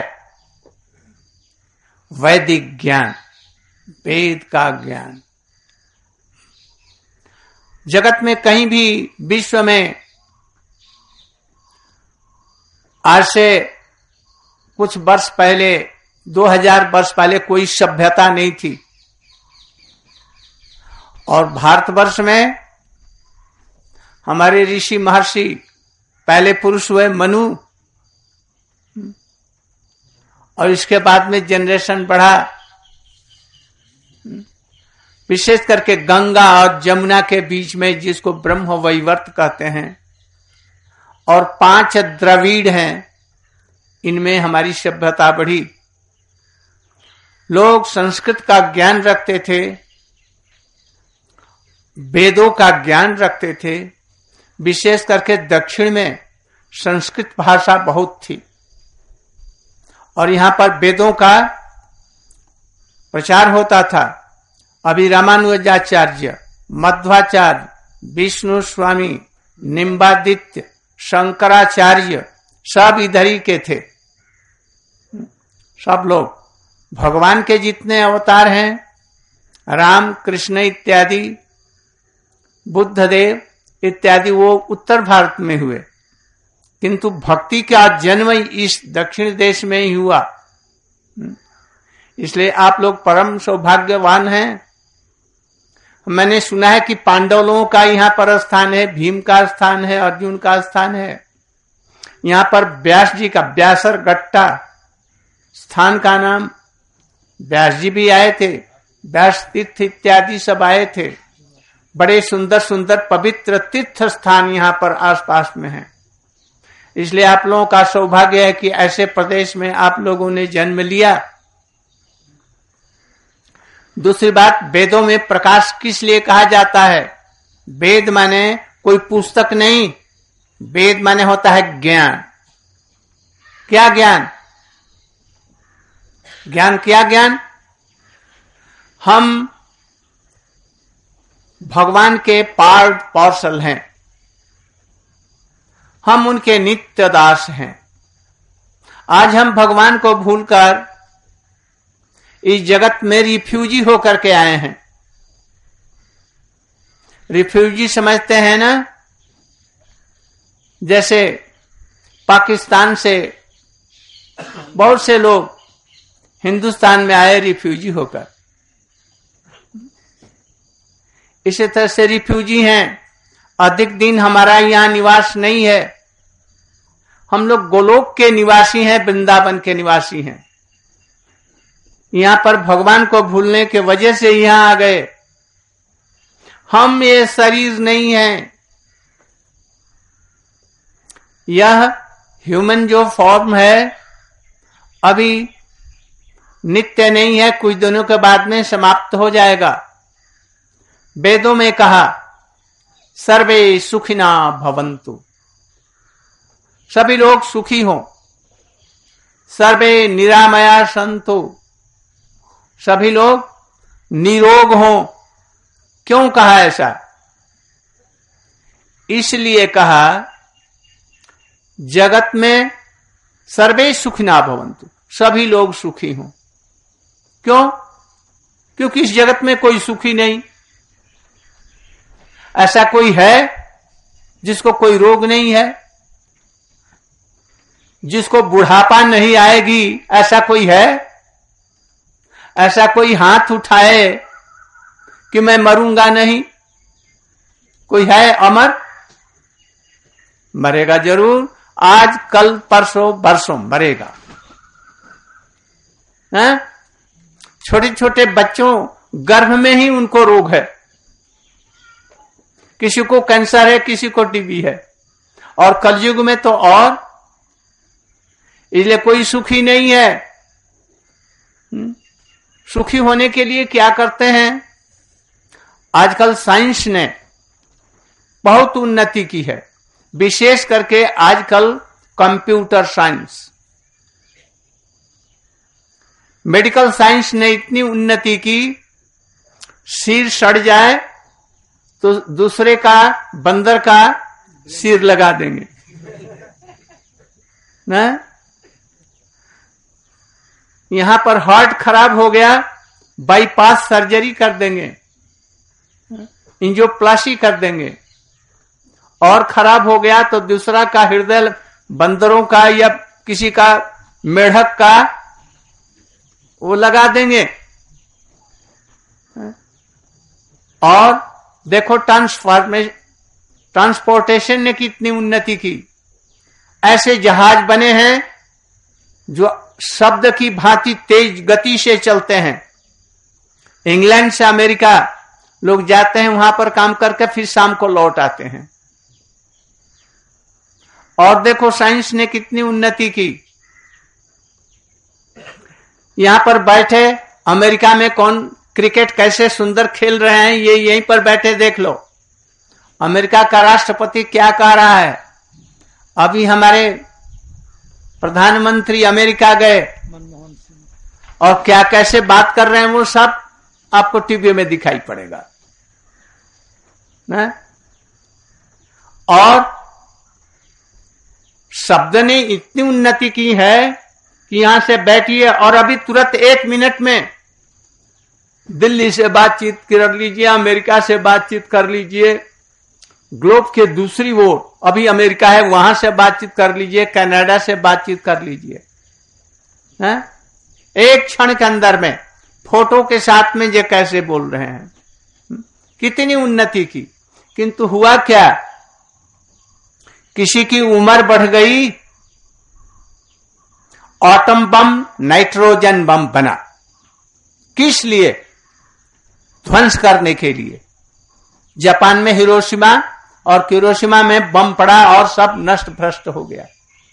वैदिक ज्ञान, वेद का ज्ञान। जगत में कहीं भी विश्व में आज से कुछ वर्ष पहले, दो हज़ार वर्ष पहले कोई सभ्यता नहीं थी, और भारतवर्ष में हमारे ऋषि महर्षि पहले पुरुष हुए मनु, और इसके बाद में जनरेशन बढ़ा, विशेष करके गंगा और जमुना के बीच में, जिसको ब्रह्म वैवर्त कहते हैं, और पांच द्रविड़ हैं, इनमें हमारी सभ्यता बढ़ी। लोग संस्कृत का ज्ञान रखते थे, वेदों का ज्ञान रखते थे। विशेष करके दक्षिण में संस्कृत भाषा बहुत थी, और यहां पर वेदों का प्रचार होता था। अभी रामानुजाचार्य, मध्वाचार्य, विष्णु स्वामी, निम्बादित्य, शंकराचार्य सब इधर ही के थे। सब लोग भगवान के जितने अवतार हैं, राम, कृष्ण इत्यादि, बुद्धदेव इत्यादि, वो उत्तर भारत में हुए, किंतु भक्ति का जन्म इस दक्षिण देश में ही हुआ। इसलिए आप लोग परम सौभाग्यवान हैं। मैंने सुना है कि पांडवों का यहाँ पर स्थान है, भीम का स्थान है, अर्जुन का स्थान है। यहाँ पर व्यास जी का, व्यासर गट्टा स्थान का नाम, व्यास जी भी आए थे, व्यास तीर्थ इत्यादि सब आए थे। बड़े सुंदर सुंदर पवित्र तीर्थ स्थान यहाँ पर आसपास में हैं। इसलिए आप लोगों का सौभाग्य है कि ऐसे प्रदेश में आप लोगों ने जन्म लिया। दूसरी बात, वेदों में प्रकाश किस लिए कहा जाता है? वेद माने कोई पुस्तक नहीं, वेद माने होता है ज्ञान। क्या ज्ञान? ज्ञान क्या ज्ञान? हम भगवान के पार्ट पार्सल हैं, हम उनके नित्य दास हैं। आज हम भगवान को भूलकर इस जगत में रिफ्यूजी होकर के आए हैं। रिफ्यूजी समझते हैं ना? जैसे पाकिस्तान से बहुत से लोग हिंदुस्तान में आए रिफ्यूजी होकर, इसी तरह से रिफ्यूजी हैं। अधिक दिन हमारा यहां निवास नहीं है, हम लोग गोलोक के निवासी हैं, वृंदावन के निवासी हैं। यहां पर भगवान को भूलने के वजह से यहां आ गए। हम ये शरीर नहीं है, यह ह्यूमन जो फॉर्म है अभी नित्य नहीं है, कुछ दिनों के बाद में समाप्त हो जाएगा। वेदों में कहा सर्वे सुखिना भवन्तु, सभी लोग सुखी हों। सर्वे निरामया सन्तु, सभी लोग निरोग हों। क्यों कहा ऐसा? इसलिए कहा जगत में सर्वे सुखिना भवन्तु, सभी लोग सुखी हों। क्यों? क्योंकि इस जगत में कोई सुखी नहीं। ऐसा कोई है जिसको कोई रोग नहीं है, जिसको बुढ़ापा नहीं आएगी, ऐसा कोई है? ऐसा कोई हाथ उठाए कि मैं मरूंगा नहीं? कोई है अमर? मरेगा जरूर, आज कल परसों बरसों मरेगा। हैं? छोटे छोटे बच्चों गर्भ में ही उनको रोग है, किसी को कैंसर है, किसी को टीबी है, और कलयुग में तो और। इसलिए कोई सुखी नहीं है। सुखी होने के लिए क्या करते हैं? आजकल साइंस ने बहुत उन्नति की है, विशेष करके आजकल कंप्यूटर साइंस, मेडिकल साइंस ने इतनी उन्नति की, सिर सड़ जाए तो दूसरे का, बंदर का सिर लगा देंगे ना। यहां पर हार्ट खराब हो गया, बाईपास सर्जरी कर देंगे, एंजियोप्लास्टी कर देंगे। और खराब हो गया तो दूसरा का हृदय, बंदरों का या किसी का मेढक का, वो लगा देंगे। और देखो ट्रांसफॉर्मेशन, ट्रांसपोर्टेशन ने कितनी उन्नति की। ऐसे जहाज बने हैं जो शब्द की भांति तेज गति से चलते हैं। इंग्लैंड से अमेरिका लोग जाते हैं, वहां पर काम करके फिर शाम को लौट आते हैं। और देखो साइंस ने कितनी उन्नति की। यहां पर बैठे अमेरिका में कौन क्रिकेट कैसे सुंदर खेल रहे हैं, ये यहीं पर बैठे देख लो। अमेरिका का राष्ट्रपति क्या कह रहा है? अभी हमारे प्रधानमंत्री अमेरिका गए और क्या कैसे बात कर रहे हैं, वो सब आपको टीवी में दिखाई पड़ेगा ना? और शब्द ने इतनी उन्नति की है कि यहां से बैठिए और अभी तुरंत एक मिनट में दिल्ली से बातचीत कर लीजिए, अमेरिका से बातचीत कर लीजिए, ग्लोब के दूसरी ओर अभी अमेरिका है, वहां से बातचीत कर लीजिए, कनाडा से बातचीत कर लीजिए। हैं? एक क्षण के अंदर में फोटो के साथ में ये कैसे बोल रहे हैं। कितनी उन्नति की, किंतु हुआ क्या, किसी की उम्र बढ़ गई, एटम बम नाइट्रोजन बम बना। किस लिए? ध्वंस करने के लिए। जापान में हिरोशिमा और हिरोशिमा में बम पड़ा और सब नष्ट भ्रष्ट हो गया।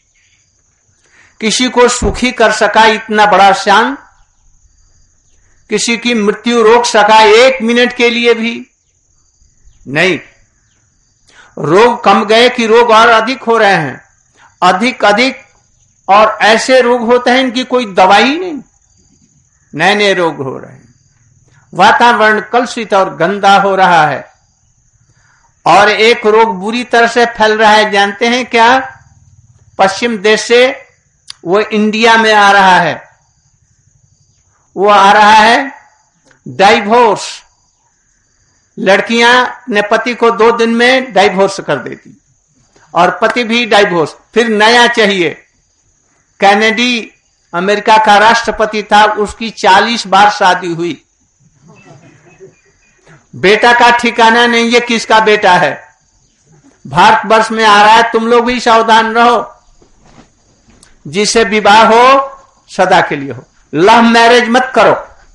किसी को सुखी कर सका इतना बड़ा शान, किसी की मृत्यु रोक सका एक मिनट के लिए भी नहीं। रोग कम गए कि रोग और अधिक हो रहे हैं, अधिक अधिक, और ऐसे रोग होते हैं इनकी कोई दवाई नहीं, नए नए रोग हो रहे हैं। वातावरण कलुषित और गंदा हो रहा है, और एक रोग बुरी तरह से फैल रहा है, जानते हैं क्या? पश्चिम देश से वो इंडिया में आ रहा है। वो आ रहा है डाइवोर्स। लड़कियां अपने पति को दो दिन में डाइवोर्स कर देती, और पति भी डाइवोर्स, फिर नया चाहिए। कैनेडी अमेरिका का राष्ट्रपति था, उसकी चालीस बार शादी हुई। बेटा का ठिकाना नहीं, ये किसका बेटा है? भारतवर्ष में आ रहा है, तुम लोग भी सावधान रहो। जिसे विवाह हो सदा के लिए हो, लव मैरिज मत करो,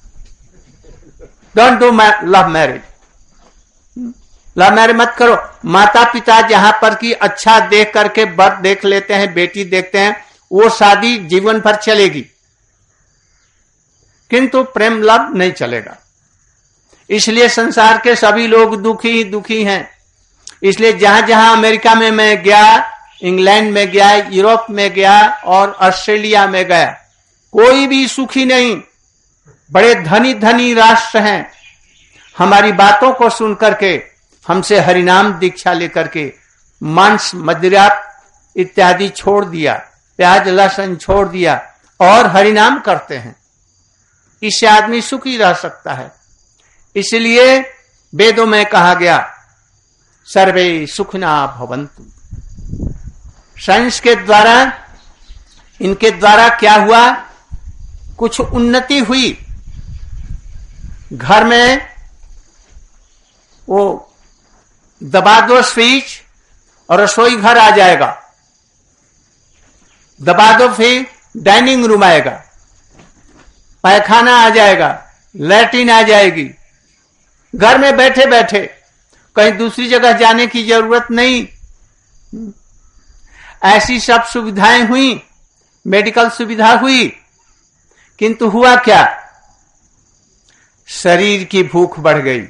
don't do love marriage, love marriage मत करो। माता पिता जहां पर की अच्छा देख करके बर देख लेते हैं, बेटी देखते हैं, वो शादी जीवन भर चलेगी, किंतु प्रेम लव नहीं चलेगा। इसलिए संसार के सभी लोग दुखी ही दुखी हैं। इसलिए जहां जहां अमेरिका में मैं गया, इंग्लैंड में गया, यूरोप में गया और ऑस्ट्रेलिया में गया, कोई भी सुखी नहीं। बड़े धनी धनी राष्ट्र हैं, हमारी बातों को सुन करके, हमसे हरिनाम दीक्षा लेकर के मांस मदिरा इत्यादि छोड़ दिया, प्याज लहसुन छोड़ दिया और हरिनाम करते हैं। इससे आदमी सुखी रह सकता है। इसलिए वेदों में कहा गया सर्वे सुखना भवन्तु। साइंस के द्वारा, इनके द्वारा क्या हुआ, कुछ उन्नति हुई। घर में वो दबा दो स्विच और रसोई घर आ जाएगा, दबा दो फिर डाइनिंग रूम आएगा, पैखाना आ जाएगा, लैट्रिन आ जाएगी। घर में बैठे बैठे, कहीं दूसरी जगह जाने की जरूरत नहीं। ऐसी सब सुविधाएं हुई, मेडिकल सुविधा हुई, किंतु हुआ क्या, शरीर की भूख बढ़ गई।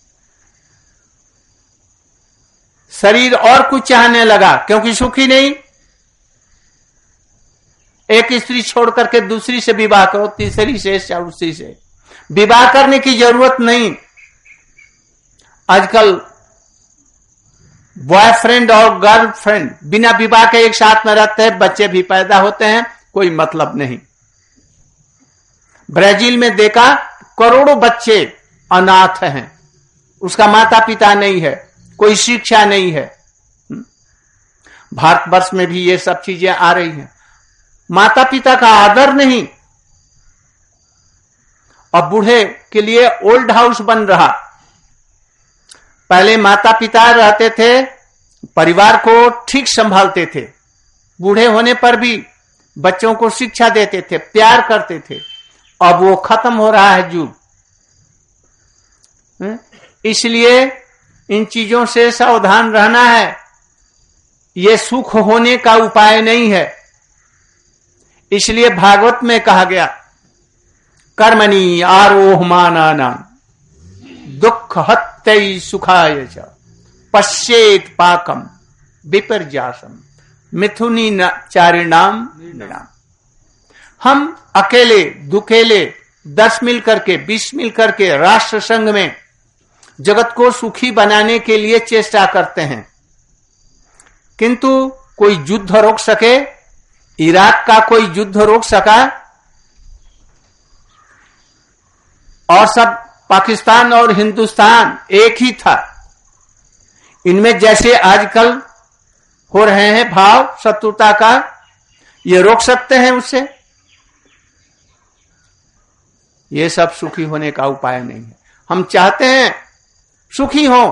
शरीर और कुछ चाहने लगा, क्योंकि सुखी नहीं। एक स्त्री छोड़ करके दूसरी से विवाह करो, तीसरी से, चौथी से। विवाह करने की जरूरत नहीं। आजकल बॉयफ्रेंड और गर्लफ्रेंड बिना विवाह के एक साथ में रहते हैं, बच्चे भी पैदा होते हैं, कोई मतलब नहीं। ब्राजील में देखा, करोड़ों बच्चे अनाथ हैं, उसका माता पिता नहीं है, कोई शिक्षा नहीं है। भारतवर्ष में भी ये सब चीजें आ रही हैं। माता पिता का आदर नहीं, और बूढ़े के लिए ओल्ड हाउस बन रहा। पहले माता पिता रहते थे, परिवार को ठीक संभालते थे, बूढ़े होने पर भी बच्चों को शिक्षा देते थे, प्यार करते थे। अब वो खत्म हो रहा है युग। इसलिए इन चीजों से सावधान रहना है। ये सुख होने का उपाय नहीं है। इसलिए भागवत में कहा गया, कर्मणि आरोहमाना दुख हत्यै सुखाय च पश्येत पाकम विपर्यासम मिथुनी चारिणाम निराम। हम अकेले दुकेले दस मिल करके, बीस मिल करके राष्ट्र संघ में जगत को सुखी बनाने के लिए चेष्टा करते हैं, किंतु कोई युद्ध रोक सके? इराक का कोई युद्ध रोक सका? और सब पाकिस्तान और हिंदुस्तान एक ही था। इनमें जैसे आजकल हो रहे हैं भाव शत्रुता का, ये रोक सकते हैं उससे? ये सब सुखी होने का उपाय नहीं है। हम चाहते हैं सुखी हो,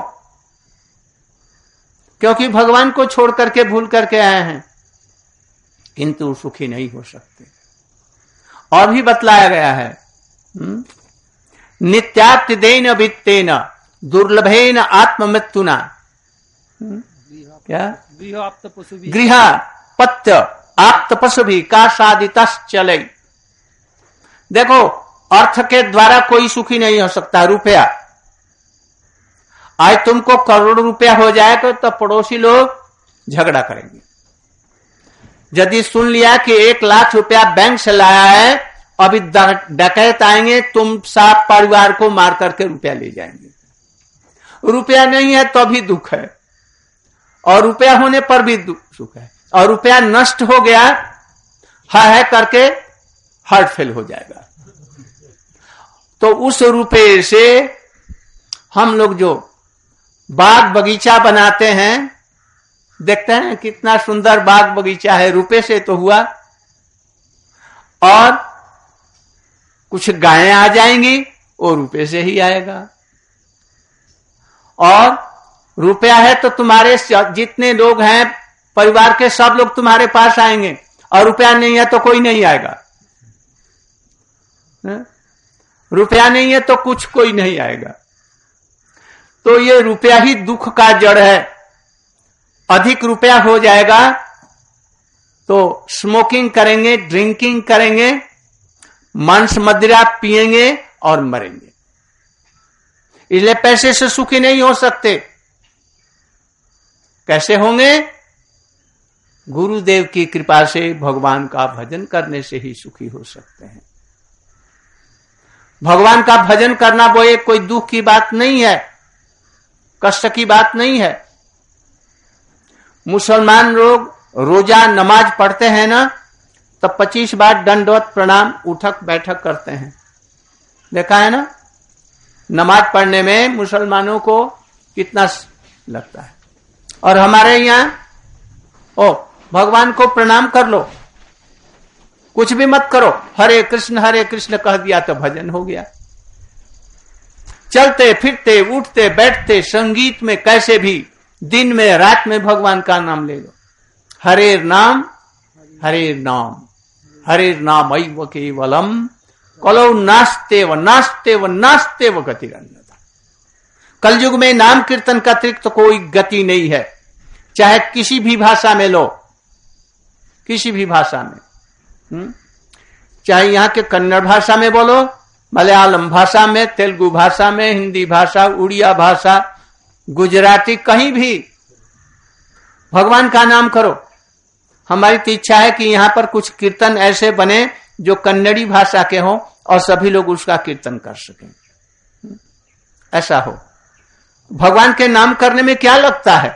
क्योंकि भगवान को छोड़ करके भूल करके आए हैं, किंतु सुखी नहीं हो सकते। और भी बतलाया गया है, नित्यात्देन वित्तेन दुर्लभेन आत्ममृत्युना, क्या गृह पत्य आप्त पशु भी का साधित चले। देखो, अर्थ के द्वारा कोई सुखी नहीं हो सकता। रुपया, आज तुमको करोड़ रुपया हो जाएगा तो पड़ोसी लोग झगड़ा करेंगे। यदि सुन लिया कि एक लाख रुपया बैंक से लाया है, अभी डकैत आएंगे, तुम साफ परिवार को मार करके रुपया ले जाएंगे। रुपया नहीं है तो भी दुख है, और रुपया होने पर भी सुख है, और रुपया नष्ट हो गया है, है करके हार्ट फेल हो जाएगा। तो उस रुपये से हम लोग जो बाग बगीचा बनाते हैं, देखते हैं कितना सुंदर बाग बगीचा है, रुपये से तो हुआ। और कुछ गायें आ जाएंगी, वो रुपये से ही आएगा। और रुपया है तो तुम्हारे जितने लोग हैं परिवार के, सब लोग तुम्हारे पास आएंगे, और रुपया नहीं है तो कोई नहीं आएगा। रुपया नहीं है तो कुछ कोई नहीं आएगा। तो ये रुपया ही दुख का जड़ है। अधिक रुपया हो जाएगा तो स्मोकिंग करेंगे, ड्रिंकिंग करेंगे, मांस मदिरा पिएंगे और मरेंगे। इसलिए पैसे से सुखी नहीं हो सकते। कैसे होंगे? गुरुदेव की कृपा से, भगवान का भजन करने से ही सुखी हो सकते हैं। भगवान का भजन करना वो एक कोई दुख की बात नहीं है, कष्ट की बात नहीं है। मुसलमान लोग रोजा नमाज पढ़ते हैं ना, तब पच्चीस बार दंडवत प्रणाम उठक बैठक करते हैं। देखा है ना, नमाज पढ़ने में मुसलमानों को कितना लगता है। और हमारे यहां ओ भगवान को प्रणाम कर लो, कुछ भी मत करो, हरे कृष्ण हरे कृष्ण कह दिया तो भजन हो गया। चलते फिरते उठते बैठते संगीत में कैसे भी, दिन में रात में भगवान का नाम ले लो। हरे नाम हरे नाम हरे नाम ऐव केवलम कलौ नास्ते व नास्ते व नास्ते व गतिरन्यथा। कलयुग में नाम कीर्तन का अतिरिक्त तो कोई गति नहीं है। चाहे किसी भी भाषा में लो, किसी भी भाषा में, हुँ? चाहे यहां के कन्नड़ भाषा में बोलो, मलयालम भाषा में, तेलुगु भाषा में, हिंदी भाषा, उड़िया भाषा, गुजराती, कहीं भी भगवान का नाम करो। हमारी तो इच्छा है कि यहां पर कुछ कीर्तन ऐसे बने जो कन्नड़ी भाषा के हों और सभी लोग उसका कीर्तन कर सकें। ऐसा हो। भगवान के नाम करने में क्या लगता है?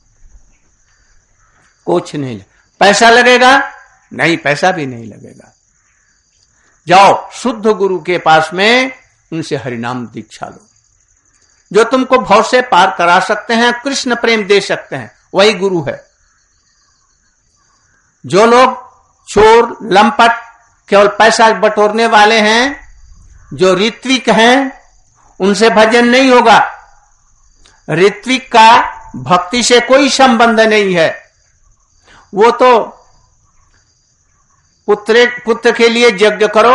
कुछ नहीं। पैसा लगेगा? नहीं, पैसा भी नहीं लगेगा। जाओ शुद्ध गुरु के पास में, उनसे हरिनाम दीक्षा लो। जो तुमको भव से पार करा सकते हैं, कृष्ण प्रेम दे सकते हैं, वही गुरु है। जो लोग चोर लंपट केवल पैसा बटोरने वाले हैं, जो ऋत्विक हैं, उनसे भजन नहीं होगा। ऋत्विक का भक्ति से कोई संबंध नहीं है। वो तो पुत्र पुत्र के लिए यज्ञ करो,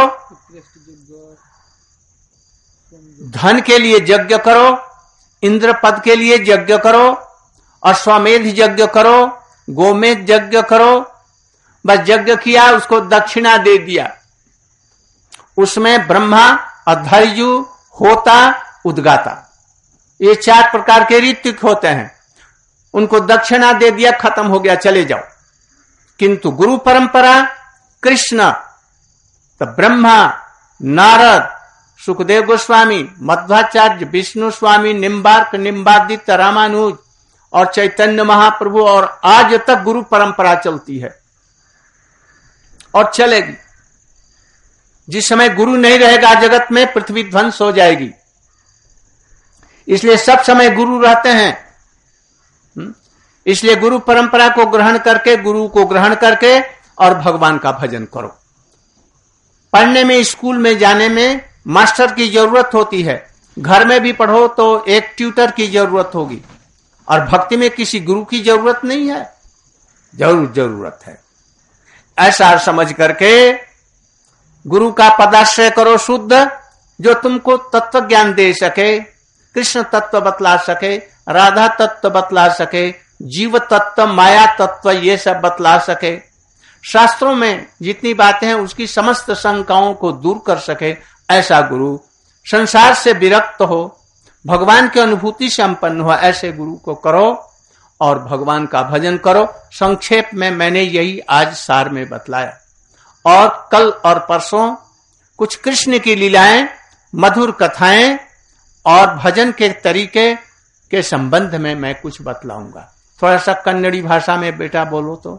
धन के लिए यज्ञ करो, इंद्र पद के लिए यज्ञ करो, अश्वमेध यज्ञ करो, गोमेध यज्ञ करो। बस यज्ञ किया, उसको दक्षिणा दे दिया। उसमें ब्रह्मा, अध्वर्यु, होता, उद्गाता, ये चार प्रकार के ऋत्विक होते हैं। उनको दक्षिणा दे दिया, खत्म हो गया, चले जाओ। किंतु गुरु परंपरा, कृष्ण, तो ब्रह्मा, नारद, सुखदेव गोस्वामी, मध्वाचार्य, विष्णु स्वामी, निम्बार्क, निम्बादित्य, रामानुज और चैतन्य महाप्रभु, और आज तक गुरु परंपरा चलती है और चलेगी। जिस समय गुरु नहीं रहेगा जगत में, पृथ्वी ध्वंस हो जाएगी। इसलिए सब समय गुरु रहते हैं। इसलिए गुरु परंपरा को ग्रहण करके, गुरु को ग्रहण करके और भगवान का भजन करो। पढ़ने में, स्कूल में जाने में मास्टर की जरूरत होती है, घर में भी पढ़ो तो एक ट्यूटर की जरूरत होगी, और भक्ति में किसी गुरु की जरूरत नहीं है, जरूर जरूरत है। ऐसा समझ करके गुरु का पदाश्रय करो शुद्ध, जो तुमको तत्व ज्ञान दे सके, कृष्ण तत्व बतला सके, राधा तत्व बतला सके, जीव तत्व, माया तत्व, ये सब बतला सके। शास्त्रों में जितनी बातें हैं उसकी समस्त शंकाओं को दूर कर सके, ऐसा गुरु, संसार से विरक्त हो, भगवान की अनुभूति से संपन्न हो, ऐसे गुरु को करो और भगवान का भजन करो। संक्षेप में मैंने यही आज सार में बतलाया, और कल और परसों कुछ कृष्ण की लीलाएं, मधुर कथाएं और भजन के तरीके के संबंध में मैं कुछ बतलाऊंगा। थोड़ा सा कन्नड़ी भाषा में बेटा बोलो तो।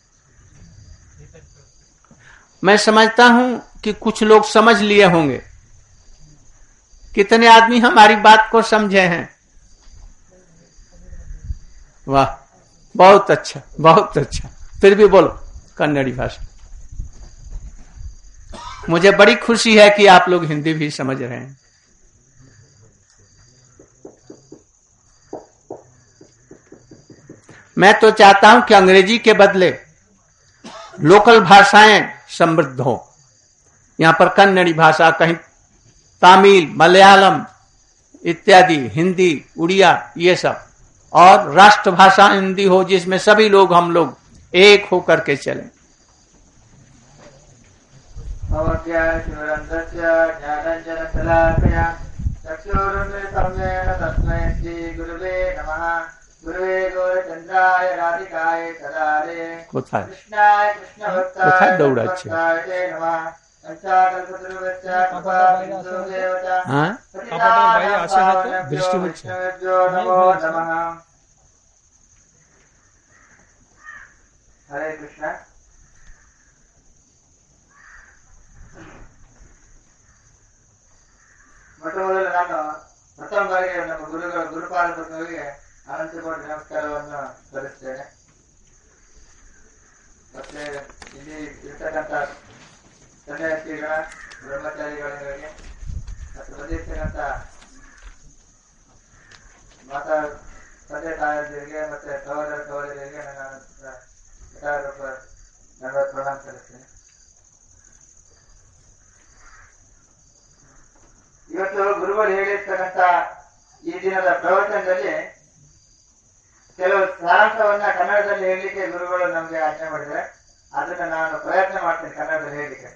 मैं समझता हूं कि कुछ लोग समझ लिए होंगे। कितने आदमी हमारी बात को समझे हैं? वाह, बहुत अच्छा, बहुत अच्छा। फिर भी बोलो कन्नड़ी भाषा। मुझे बड़ी खुशी है कि आप लोग हिंदी भी समझ रहे हैं। मैं तो चाहता हूं कि अंग्रेजी के बदले लोकल भाषाएं समृद्ध हो। यहां पर कन्नड़ी भाषा, कहीं तमिल, मलयालम इत्यादि, हिंदी, उड़िया, ये सब, और राष्ट्रभाषा हिंदी हो, जिसमें सभी लोग, हम लोग एक होकर के चलें। কোথায় কোথায় দৌড়াচ্ছে? হ্যাঁ, বৃষ্টি হচ্ছে। हरे कृष्णा। ಮೊಟ್ಟ ಮೊದಲು ನಾನು ಪ್ರಥಮ ಬಾರಿಗೆ ನಮ್ಮ ಗುರುಗಳ ಗುರುಪಾಲಕರಿಗೆ ಅನಂತ ಕೋಟಿ ನಮಸ್ಕಾರವನ್ನು ಸಲ್ಲಿಸ್ತೇನೆ. ಮತ್ತೆ ಇಲ್ಲಿ ಇರ್ತಕ್ಕಂಥ ಸನ್ಯಾಸಿಗಳ, ಬ್ರಹ್ಮಚಾರಿಗಳಿಗೆ, ಮತ್ತು ಬಂದಿರ್ತಕ್ಕಂಥ ಮಾತಾ ತಂದೆ ತಾಯಿಯರಿಗೆ ಮತ್ತೆ ಸಹೋದರ ಸಹೋದರಿಯರಿಗೆ ನಾನು ನನ್ನ ಪ್ರಣಾಮ ಸಲ್ಲಿಸ್ತೇನೆ. ಇವತ್ತು ಗುರುಗಳು ಹೇಳಿರ್ತಕ್ಕಂಥ ಈ ದಿನದ ಪ್ರವಚನದಲ್ಲಿ ಕೆಲವು ಸಾರಾಂಶವನ್ನ ಕನ್ನಡದಲ್ಲಿ ಹೇಳಲಿಕ್ಕೆ ಗುರುಗಳು ನಮ್ಗೆ ಆಜ್ಞೆ ಮಾಡಿದ್ದಾರೆ. ಅದನ್ನ ನಾನು ಪ್ರಯತ್ನ ಮಾಡ್ತೀನಿ ಕನ್ನಡದಲ್ಲಿ ಹೇಳಲಿಕ್ಕೆ.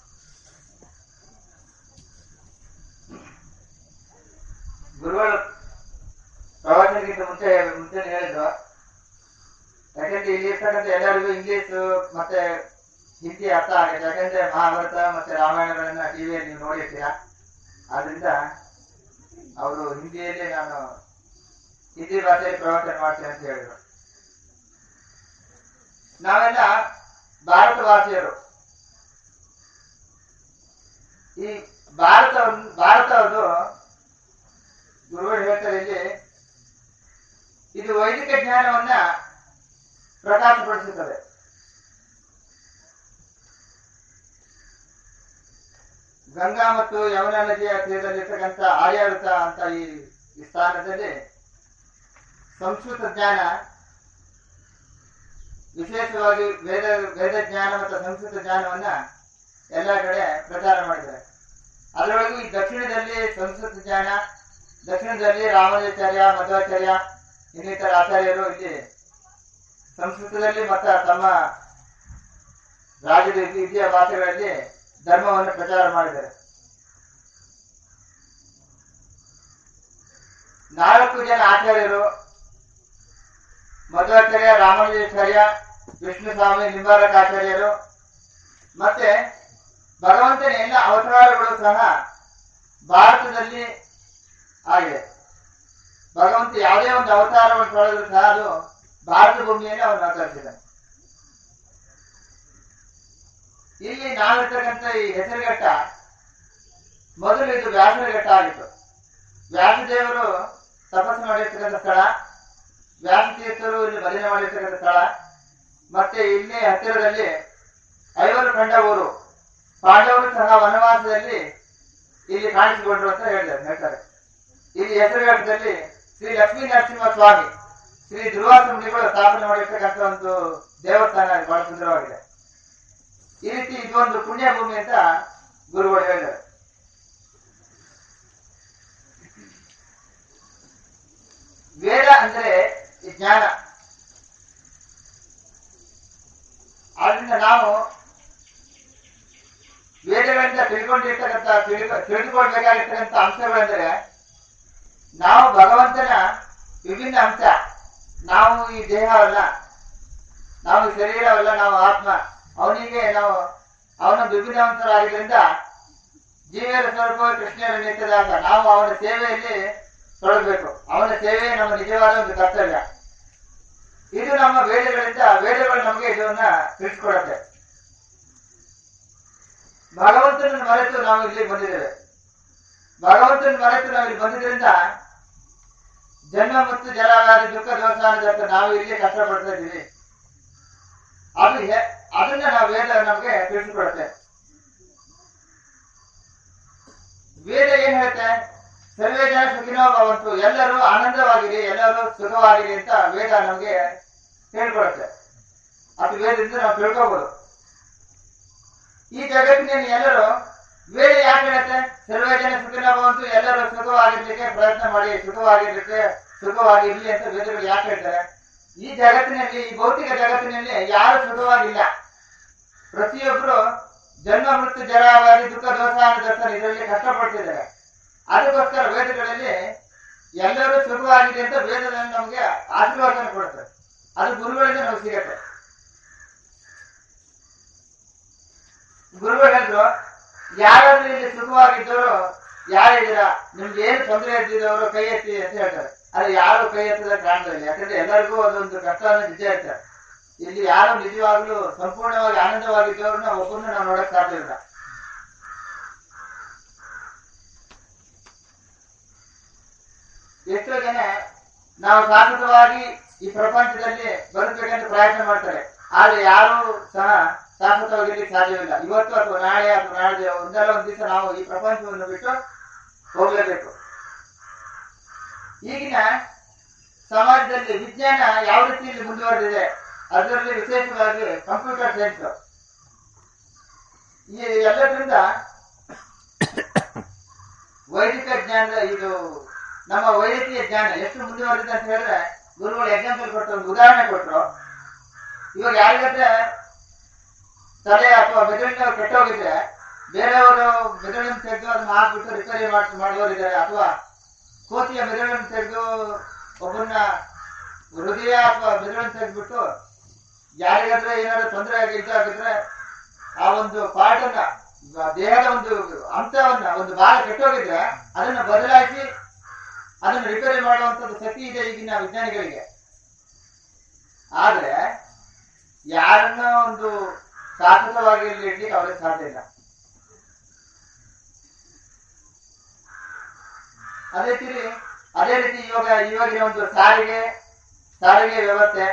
ಗುರುಗಳು ಪ್ರವಚನಕ್ಕಿಂತ ಮುಂಚೆ ಮುಂಚೆ ಹೇಳಿದ್ರು, ಯಾಕಂದ್ರೆ ಇಲ್ಲಿ ಇರ್ತಕ್ಕಂಥ ಎಲ್ಲರಿಗೂ ಇಂಗ್ಲಿಷ್ ಮತ್ತೆ ಹಿಂದಿ ಅರ್ಥ ಆಗುತ್ತೆ. ಯಾಕಂದ್ರೆ ಮಹಾಭಾರತ ಮತ್ತೆ ರಾಮಾಯಣಗಳನ್ನ ಟಿವಿಯಲ್ಲಿ ನೀವು ನೋಡಿರ್ತೀರಾ. ಆದ್ರಿಂದ ಅವರು ಹಿಂದಿಯಲ್ಲಿ ನಾನು ಹಿಂದಿ ಭಾಷೆಯಲ್ಲಿ ಪ್ರವಚನ ಮಾಡ್ತೇನೆ ಅಂತ ಹೇಳಿದ್ರು. ನಾವೆಲ್ಲ ಭಾರತವಾಸಿಯರು. ಈ ಭಾರತ ಭಾರತವನ್ನು ಗುರುಗಳು ಹೇಳ್ತಾರೆ ಇಲ್ಲಿ, ಇದು ವೈದಿಕ ಜ್ಞಾನವನ್ನ ಪ್ರಕಾಶಪಡಿಸುತ್ತದೆ. ಗಂಗಾ ಮತ್ತು ಯಮುನಾ ನದಿಯ ತೀರದಲ್ಲಿರ್ತಕ್ಕಂಥ ಆರ್ಯಾವೃತ ಅಂತ ಈ ಸ್ಥಾನದಲ್ಲಿ ಸಂಸ್ಕೃತ ಜ್ಞಾನ, ವಿಶೇಷವಾಗಿ ವೇದ ವೇದ ಜ್ಞಾನ ಮತ್ತು ಸಂಸ್ಕೃತ ಜ್ಞಾನವನ್ನ ಎಲ್ಲ ಕಡೆ ಪ್ರಚಾರ ಮಾಡಿದ್ದಾರೆ. ಅದರೊಳಗೂ ಈ ದಕ್ಷಿಣದಲ್ಲಿ ಸಂಸ್ಕೃತ ಜ್ಞಾನ, ದಕ್ಷಿಣದಲ್ಲಿ ರಾಮಾನುಜಾಚಾರ್ಯ, ಮಧ್ವಾಚಾರ್ಯ ಇನ್ನಿತರ ಆಚಾರ್ಯರು ಇಲ್ಲಿ ಸಂಸ್ಕೃತದಲ್ಲಿ ಮತ್ತು ತಮ್ಮ ರಾಜ್ಯದ ವಿದ್ಯಾ ಭಾಷೆಗಳಲ್ಲಿ ಧರ್ಮವನ್ನು ಪ್ರಚಾರ ಮಾಡಿದ್ದಾರೆ. ನಾಲ್ಕು ಜನ ಆಚಾರ್ಯರು, ಮಧ್ವಾಚಾರ್ಯ, ರಾಮಾನುಜಾಚಾರ್ಯ, ವಿಷ್ಣು ಸ್ವಾಮಿ ನಿಂಬಾರಕ ಆಚಾರ್ಯರು, ಮತ್ತೆ ಭಗವಂತನ ಎಲ್ಲ ಅವತಾರಗಳು ಸಹ ಭಾರತದಲ್ಲಿ ಆಗಿದೆ. ಭಗವಂತ ಯಾವುದೇ ಒಂದು ಅವತಾರವನ್ನು ತೊಳೆದ್ರು ಸಹ ಅದು ಭಾರತ ಭೂಮಿಯಲ್ಲಿ ಅವನು ಅವತರಿಸಿದ್ದಾನೆ. ಇಲ್ಲಿ ನಾವಿರ್ತಕ್ಕಂಥ ಈ ಹೆಸರುಘಟ್ಟ ಮೊದಲು ಇದು ವ್ಯಾಸರ ಘಟ್ಟ ಆಗಿತ್ತು. ವ್ಯಾಸದೇವರು ತಪಸ್ಸು ಮಾಡಿರ್ತಕ್ಕಂಥ ಸ್ಥಳ, ವ್ಯಾಸತೀರ್ಥರು ಇಲ್ಲಿ ಭಜನೆ ಮಾಡಿರ್ತಕ್ಕಂಥ ಸ್ಥಳ, ಮತ್ತೆ ಇಲ್ಲಿ ಹತ್ತಿರದಲ್ಲಿ ಐವರು ಕಂಡ ಊರು, ಪಾಂಡವರು ಸಹ ವನವಾಸದಲ್ಲಿ ಇಲ್ಲಿ ಕಾಣಿಸಿಕೊಂಡ್ರು ಅಂತ ಹೇಳ್ತಾರೆ ಹೇಳ್ತಾರೆ ಇಲ್ಲಿ ಹೆಸರುಘಟ್ಟದಲ್ಲಿ ಶ್ರೀ ಲಕ್ಷ್ಮೀ ನರಸಿಂಹ ಸ್ವಾಮಿ ಶ್ರೀ ಧ್ರುವಾಸ ಮುನಿಗಳು ಸ್ಥಾಪನೆ ಮಾಡಿರ್ತಕ್ಕಂಥ ಒಂದು ದೇವಸ್ಥಾನ ಬಹಳ ಸುಂದರವಾಗಿದೆ. ಈ ರೀತಿ ಇದೊಂದು ಪುಣ್ಯ ಭೂಮಿ ಅಂತ ಗುರುಗಳು ಹೇಳಿದ್ದಾರೆ. ವೇದ ಅಂದ್ರೆ ಈ ಜ್ಞಾನ. ಆದ್ರಿಂದ ನಾವು ವೇದಗಳಿಂದ ತಿಳ್ಕೊಂಡಿರ್ತಕ್ಕಂಥ ತಿಳಿದುಕೊಳ್ಬೇಕಾಗಿರ್ತಕ್ಕಂಥ ಅಂಶಗಳೆಂದರೆ ನಾವು ಭಗವಂತನ ವಿಭಿನ್ನ ಅಂಶ. ನಾವು ಈ ದೇಹವಲ್ಲ, ನಾವು ಶರೀರವಲ್ಲ, ನಾವು ಆತ್ಮ. ಅವನಿಗೆ ನಾವು ಅವನ ವಿಭಿನ್ನ ಅಂಶರಾಗಿದ್ದರಿಂದ ಜೀವನ ಸ್ವರೂಪ ಕೃಷ್ಣನ ನಿತ್ಯದಾಗ ನಾವು ಅವನ ಸೇವೆಯಲ್ಲಿ ತೊಡಗಬೇಕು. ಅವನ ಸೇವೆ ನಮ್ಮ ನಿಜವಾದ ಒಂದು ಕರ್ತವ್ಯ. ಇದು ನಮ್ಮ ವೇದಗಳಿಂದ ವೇದಗಳು ನಮಗೆ ಇದನ್ನ ತಿಳಿಸ್ಕೊಡುತ್ತೆ. ಭಗವಂತನ ಮರೆತು ನಾವು ಇಲ್ಲಿ ಬಂದಿದ್ದೇವೆ. ಭಗವಂತನ ಮರೆತು ನಾವು ಇಲ್ಲಿ ಬಂದಿದ್ರಿಂದ ಜನ್ಮ ಮತ್ತು ಜಲವಾದಿ ದುಃಖ ದೋಷ ನಾವು ಇಲ್ಲಿ ಕಷ್ಟಪಡ್ತಾ ಇದ್ದೀವಿ. ಅದು ಅದನ್ನ ನಾವು ವೇದ ನಮಗೆ ತಿಳಿಸಿಕೊಡುತ್ತೆ. ವೇದ ಏನ್ ಹೇಳುತ್ತೆ? ಸರ್ವೇ ಜನ ಸುಖಿನೋ ಭವಂತು, ಎಲ್ಲರೂ ಆನಂದವಾಗಿರಿ, ಎಲ್ಲರೂ ಸುಖವಾಗಿರಿ ಅಂತ ವೇದ ನಮಗೆ ಹೇಳ್ಕೊಡುತ್ತೆ. ಅದು ವೇದದಿಂದ ನಾವು ತಿಳ್ಕೋಬಹುದು. ಈ ಜಗತ್ತಿನಲ್ಲಿ ಎಲ್ಲರೂ ವೇದ ಯಾಕೆ ಹೇಳುತ್ತೆ? ಸರ್ವೇ ಜನ ಸುಖಿನೋ ಭವಂತು, ಎಲ್ಲರೂ ಸುಖವಾಗಿರ್ಲಿಕ್ಕೆ ಪ್ರಯತ್ನ ಮಾಡಿ, ಸುಖವಾಗಿರ್ಲಿಕ್ಕೆ ಸುಖವಾಗಿರ್ಲಿ ಅಂತ ವೇದಗಳು ಯಾಕೆ ಹೇಳ್ತಾರೆ? ಈ ಜಗತ್ತಿನಲ್ಲಿ, ಈ ಭೌತಿಕ ಜಗತ್ತಿನಲ್ಲಿ ಯಾರು ಸುಖವಾಗಿಲ್ಲ. ಪ್ರತಿಯೊಬ್ಬರು ಜನ್ಮ ಮೃತ್ಯು ಜರಾವಾದಿ ದುಃಖ ದೋಷ ಅನ್ನೋದರ್ಥ ಇದರಲ್ಲಿ ಕಷ್ಟಪಡ್ತಿದ್ದಾರೆ. ಅದಕ್ಕೋಸ್ಕರ ವೇದಗಳಲ್ಲಿ ಎಲ್ಲರೂ ಸುಖವಾಗಿದೆ ಅಂತ ವೇದದಲ್ಲಿ ನಮಗೆ ಆಶೀರ್ವಾದನ ಕೊಡುತ್ತೆ. ಅದು ಗುರುಗಳಿಂದ ನಮ್ಗೆ ಸಿಗತ್ತೆ. ಗುರುಗಳು ಹೇಳಿದ್ರು, ಯಾರಾದ್ರೂ ಇಲ್ಲಿ ಸುಖವಾಗಿದ್ದವರು ಯಾರಿದ್ದೀರಾ, ನಿಮ್ಗೆ ಏನು ತೊಂದರೆ ಇದ್ದಿದ್ದವರು ಕೈ ಎತ್ತಿ ಅಂತ ಹೇಳ್ತಾರೆ. ಅದು ಯಾರು ಕೈ ಎತ್ತದ ಕಾಣ್ತಿಲ್ಲ. ಯಾಕಂದ್ರೆ ಎಲ್ಲರಿಗೂ ಅದೊಂದು ಕಷ್ಟ ಅನ್ನೋದು ನಿಜ ಇರ್ತಾರೆ. ಇಲ್ಲಿ ಯಾರು ನಿಜವಾಗ್ಲೂ ಸಂಪೂರ್ಣವಾಗಿ ಆನಂದವಾಗಿದ್ದವ್ರನ್ನ ಒಬ್ಬರನ್ನ ನಾವು ನೋಡಕ್ ಸಾಧ್ಯ ಇಲ್ಲ. ಎಷ್ಟೋ ಜನ ನಾವು ಶಾಶ್ವತವಾಗಿ ಈ ಪ್ರಪಂಚದಲ್ಲಿ ಬದುಕಬೇಕಂತ ಪ್ರಯತ್ನ ಮಾಡ್ತಾರೆ. ಆದ್ರೆ ಯಾರು ಸಹ ಶಾಶ್ವತವಾಗಿರ್ಲಿಕ್ಕೆ ಸಾಧ್ಯವಿಲ್ಲ. ಇವತ್ತು ಅಥವಾ ನಾಳೆ ಅಥವಾ ನಾಳೆ ಒಂದಲ್ಲ ಒಂದ್ ದಿವಸ ನಾವು ಈ ಪ್ರಪಂಚವನ್ನು ಬಿಟ್ಟು ಹೋಗ್ಲೇಬೇಕು. ಈಗಿನ ಸಮಾಜದಲ್ಲಿ ವಿಜ್ಞಾನ ಯಾವ ರೀತಿಯಲ್ಲಿ ಮುಂದುವರೆದಿದೆ, ಅದರಲ್ಲಿ ವಿಶೇಷವಾಗಿ ಕಂಪ್ಯೂಟರ್ ಸೈನ್ಸ್, ಈ ಎಲ್ಲದರಿಂದ ವೈದಿಕ ಜ್ಞಾನದ ಇದು ನಮ್ಮ ವೈದ್ಯಕೀಯ ಜ್ಞಾನ ಎಷ್ಟು ಮುಂದುವರೆದಿದೆ ಅಂತ ಹೇಳಿದ್ರೆ, ಗುರುಗಳು ಎಕ್ಸಾಂಪಲ್ ಕೊಟ್ಟರು, ಒಂದು ಉದಾಹರಣೆ ಕೊಟ್ಟರು. ಇವಾಗ ಯಾರಿಗಾದ್ರೆ ತಲೆ ಅಥವಾ ಮೆದುಳಿನವ್ರು ಕೆಟ್ಟೋಗಿದ್ರೆ ಬೇರೆಯವರು ಮೆದುಳನ್ನು ತೆಗೆದು ಅದನ್ನ ಹಾಕ್ಬಿಟ್ಟು ರಿಪೇರಿ ಮಾಡಿ ಮಾಡುವವರಿದ್ದಾರೆ. ಅಥವಾ ಕೋತಿಯ ಮೆದುಳನ್ನು ತೆಗೆದು ಒಬ್ಬರನ್ನ ಹೃದಯ ಅಥವಾ ಮೆದುಳನ್ನು ತೆಗೆದ್ಬಿಟ್ಟು ಯಾರಿಗಾದ್ರೆ ಏನಾದ್ರು ತೊಂದರೆ ಆಗಿ ಇದಾಗಿದ್ರೆ ಆ ಒಂದು ಪಾರ್ಟ್ ಅನ್ನ, ದೇಹದ ಒಂದು ಅಂಶವನ್ನ, ಒಂದು ಭಾಗ ಕೆಟ್ಟೋಗಿದ್ರೆ ಅದನ್ನ ಬದಲಾಯಿಸಿ ಅದನ್ನು ರಿಪೇರಿ ಮಾಡುವಂತದ್ದು ಶಕ್ತಿ ಇದೆ ಈಗಿನ ವಿಜ್ಞಾನಿಗಳಿಗೆ. ಆದ್ರೆ ಯಾರನ್ನ ಒಂದು ಶಾಶ್ವತವಾಗಿ ಇಲ್ಲಿ ಇಡ್ಲಿಕ್ಕೆ ಅವ್ರಿಗೆ ಸಾಧ್ಯ ಇಲ್ಲ. ಅದೇ ರೀತಿ ಅದೇ ರೀತಿ ಇವಾಗ ಇವಾಗಿನ ಒಂದು ಸಾರಿಗೆ ಸಾರಿಗೆ ವ್ಯವಸ್ಥೆ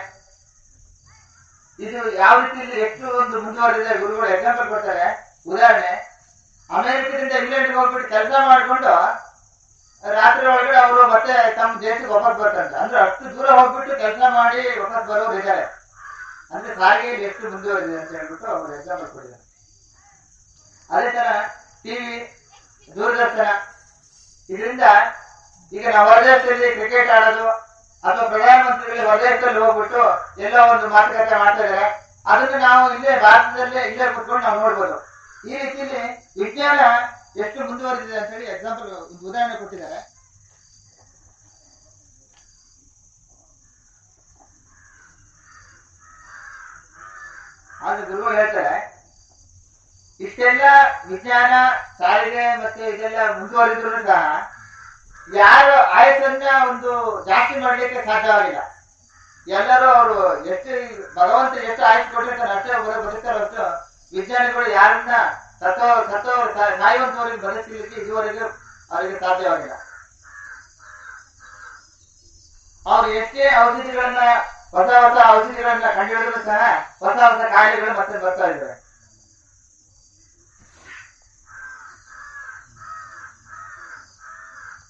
ಇದು ಯಾವ ರೀತಿಯಲ್ಲಿ ಎಷ್ಟು ಒಂದು ಮುಂದುವರೆದಿದೆ. ಗುರುಗಳು ಎಕ್ಸಾಂಪಲ್ ಕೊಡ್ತಾರೆ. ಉದಾಹರಣೆ, ಅಮೆರಿಕದಿಂದ ಇಂಗ್ಲೆಂಡ್ಗೆ ಹೋಗ್ಬಿಟ್ಟು ಕೆಲಸ ಮಾಡಿಕೊಂಡು ರಾತ್ರಿ ಒಳಗಡೆ ಅವರು ಮತ್ತೆ ತಮ್ಮ ದೇಶಕ್ಕೆ ವಾಪಸ್ ಬರ್ತಾರೆ. ಅಂದ್ರೆ ಅಷ್ಟು ದೂರ ಹೋಗ್ಬಿಟ್ಟು ಕೆಲಸ ಮಾಡಿ ವಾಪಸ್ ಬರೋರು ಇದ್ದಾರೆ. ಅಂದ್ರೆ ಸಾರಿಗೆಯಲ್ಲಿ ಎಷ್ಟು ಮುಂದುವರೆದಿದೆ ಅಂತ ಹೇಳ್ಬಿಟ್ಟು ಅವರು ಎಕ್ಸಾಂಪಲ್ ಕೊಟ್ಟಿದ್ದಾರೆ. ಅದೇ ತರ ಟಿವಿ, ದೂರದರ್ಶನ, ಇದರಿಂದ ಈಗ ನಾವು ಹೊರದೇಶದಲ್ಲಿ ಕ್ರಿಕೆಟ್ ಆಡೋದು ಅಥವಾ ಪ್ರಧಾನಮಂತ್ರಿಗಳು ಹೊರದೇಶದಲ್ಲಿ ಹೋಗ್ಬಿಟ್ಟು ಎಲ್ಲ ಒಂದು ಮಾತುಕತೆ ಮಾಡ್ತಾ ಇದ್ದಾರೆ. ಅದನ್ನು ನಾವು ಇಲ್ಲೇ ಭಾರತದಲ್ಲೇ ಇಲ್ಲೇ ಕುತ್ಕೊಂಡು ನಾವು ನೋಡ್ಬೋದು. ಈ ರೀತಿಯಲ್ಲಿ ವಿಜ್ಞಾನ ಎಷ್ಟು ಮುಂದುವರೆದಿದೆ ಅಂತ ಹೇಳಿ ಎಕ್ಸಾಂಪಲ್ ಒಂದು ಉದಾಹರಣೆ ಕೊಟ್ಟಿದ್ದಾರೆ. ಆದ್ರೆ ಗುರುಗಳು ಹೇಳ್ತಾರೆ, ಇಷ್ಟೆಲ್ಲ ವಿಜ್ಞಾನ, ಸಾರಿಗೆ ಮತ್ತೆ ಇದೆಲ್ಲ ಮುಂದುವರೆದ್ರು ಸಹ ಯಾರು ಆಯಸ್ಸನ್ನ ಒಂದು ಜಾಸ್ತಿ ಮಾಡ್ಲಿಕ್ಕೆ ಸಾಧ್ಯವಾಗಿಲ್ಲ. ಎಲ್ಲರೂ ಅವರು ಎಷ್ಟು ಭಗವಂತ ಎಷ್ಟು ಆಯಸ್ಸು ಕೊಟ್ಟಿರ್ತಾರೆ ಅಷ್ಟೇ ಅವರು ಬದುಕ್ತಾರೆ. ಅಷ್ಟು ವಿಜ್ಞಾನಿಗಳು ಯಾರನ್ನ ಸತ್ತೋ ಸತ್ತೋರು ಸಾಯುವಂತವರಿಗೆ ಬದುಕಲಿಕ್ಕೆ ಇದುವರೆಗೂ ಅವರಿಗೆ ಸಾಧ್ಯವಾಗಿಲ್ಲ. ಅವ್ರು ಎಷ್ಟೇ ಔಷಧಿಗಳನ್ನ ಹೊಸ ಹೊಸ ಔಷಧಿಗಳನ್ನ ಕಂಡುಹಿಡಿದ್ರು ಸಹ ಹೊಸ ಹೊಸ ಕಾಯಿಲೆಗಳು ಮತ್ತೆ ಬರ್ತಾ ಇದ್ದಾರೆ.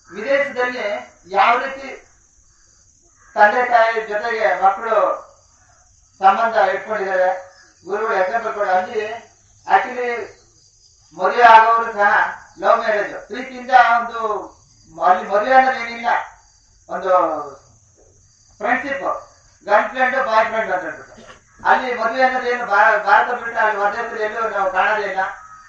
ವಿದೇಶದಲ್ಲಿ ಯಾವ ರೀತಿ ತಂದೆ ತಾಯಿ ಜೊತೆಗೆ ಮಕ್ಕಳು ಸಂಬಂಧ ಇಟ್ಕೊಂಡಿದ್ದಾರೆ, ಗುರುಗಳು ಎಕ್ಸಾಂಪಲ್ ಕೊಡ. ಅಲ್ಲಿ ಆಕ್ಚುಲಿ ಮದುವೆ ಆಗೋರು ಸಹ ಲವ್ ಮ್ಯಾರೇಜ್, ಪ್ರೀತಿಯಿಂದ ಒಂದು ಅಲ್ಲಿ ಮದುವೆ ಅನ್ನೋದು ಏನಿಲ್ಲ, ಒಂದು friendship, girlfriend boyfriend ಅಂತ ಹೇಳ್ಬಿಟ್ಟು. ಅಲ್ಲಿ ಮದುವೆ ಅನ್ನೋದೇನು ಭಾರತ ಬಿಟ್ಟರೆ ಅಲ್ಲಿ ಹೊರದೇಶದಲ್ಲಿ ಎಲ್ಲೂ ನಾವು ಕಾಣೋದೇ ಇಲ್ಲ.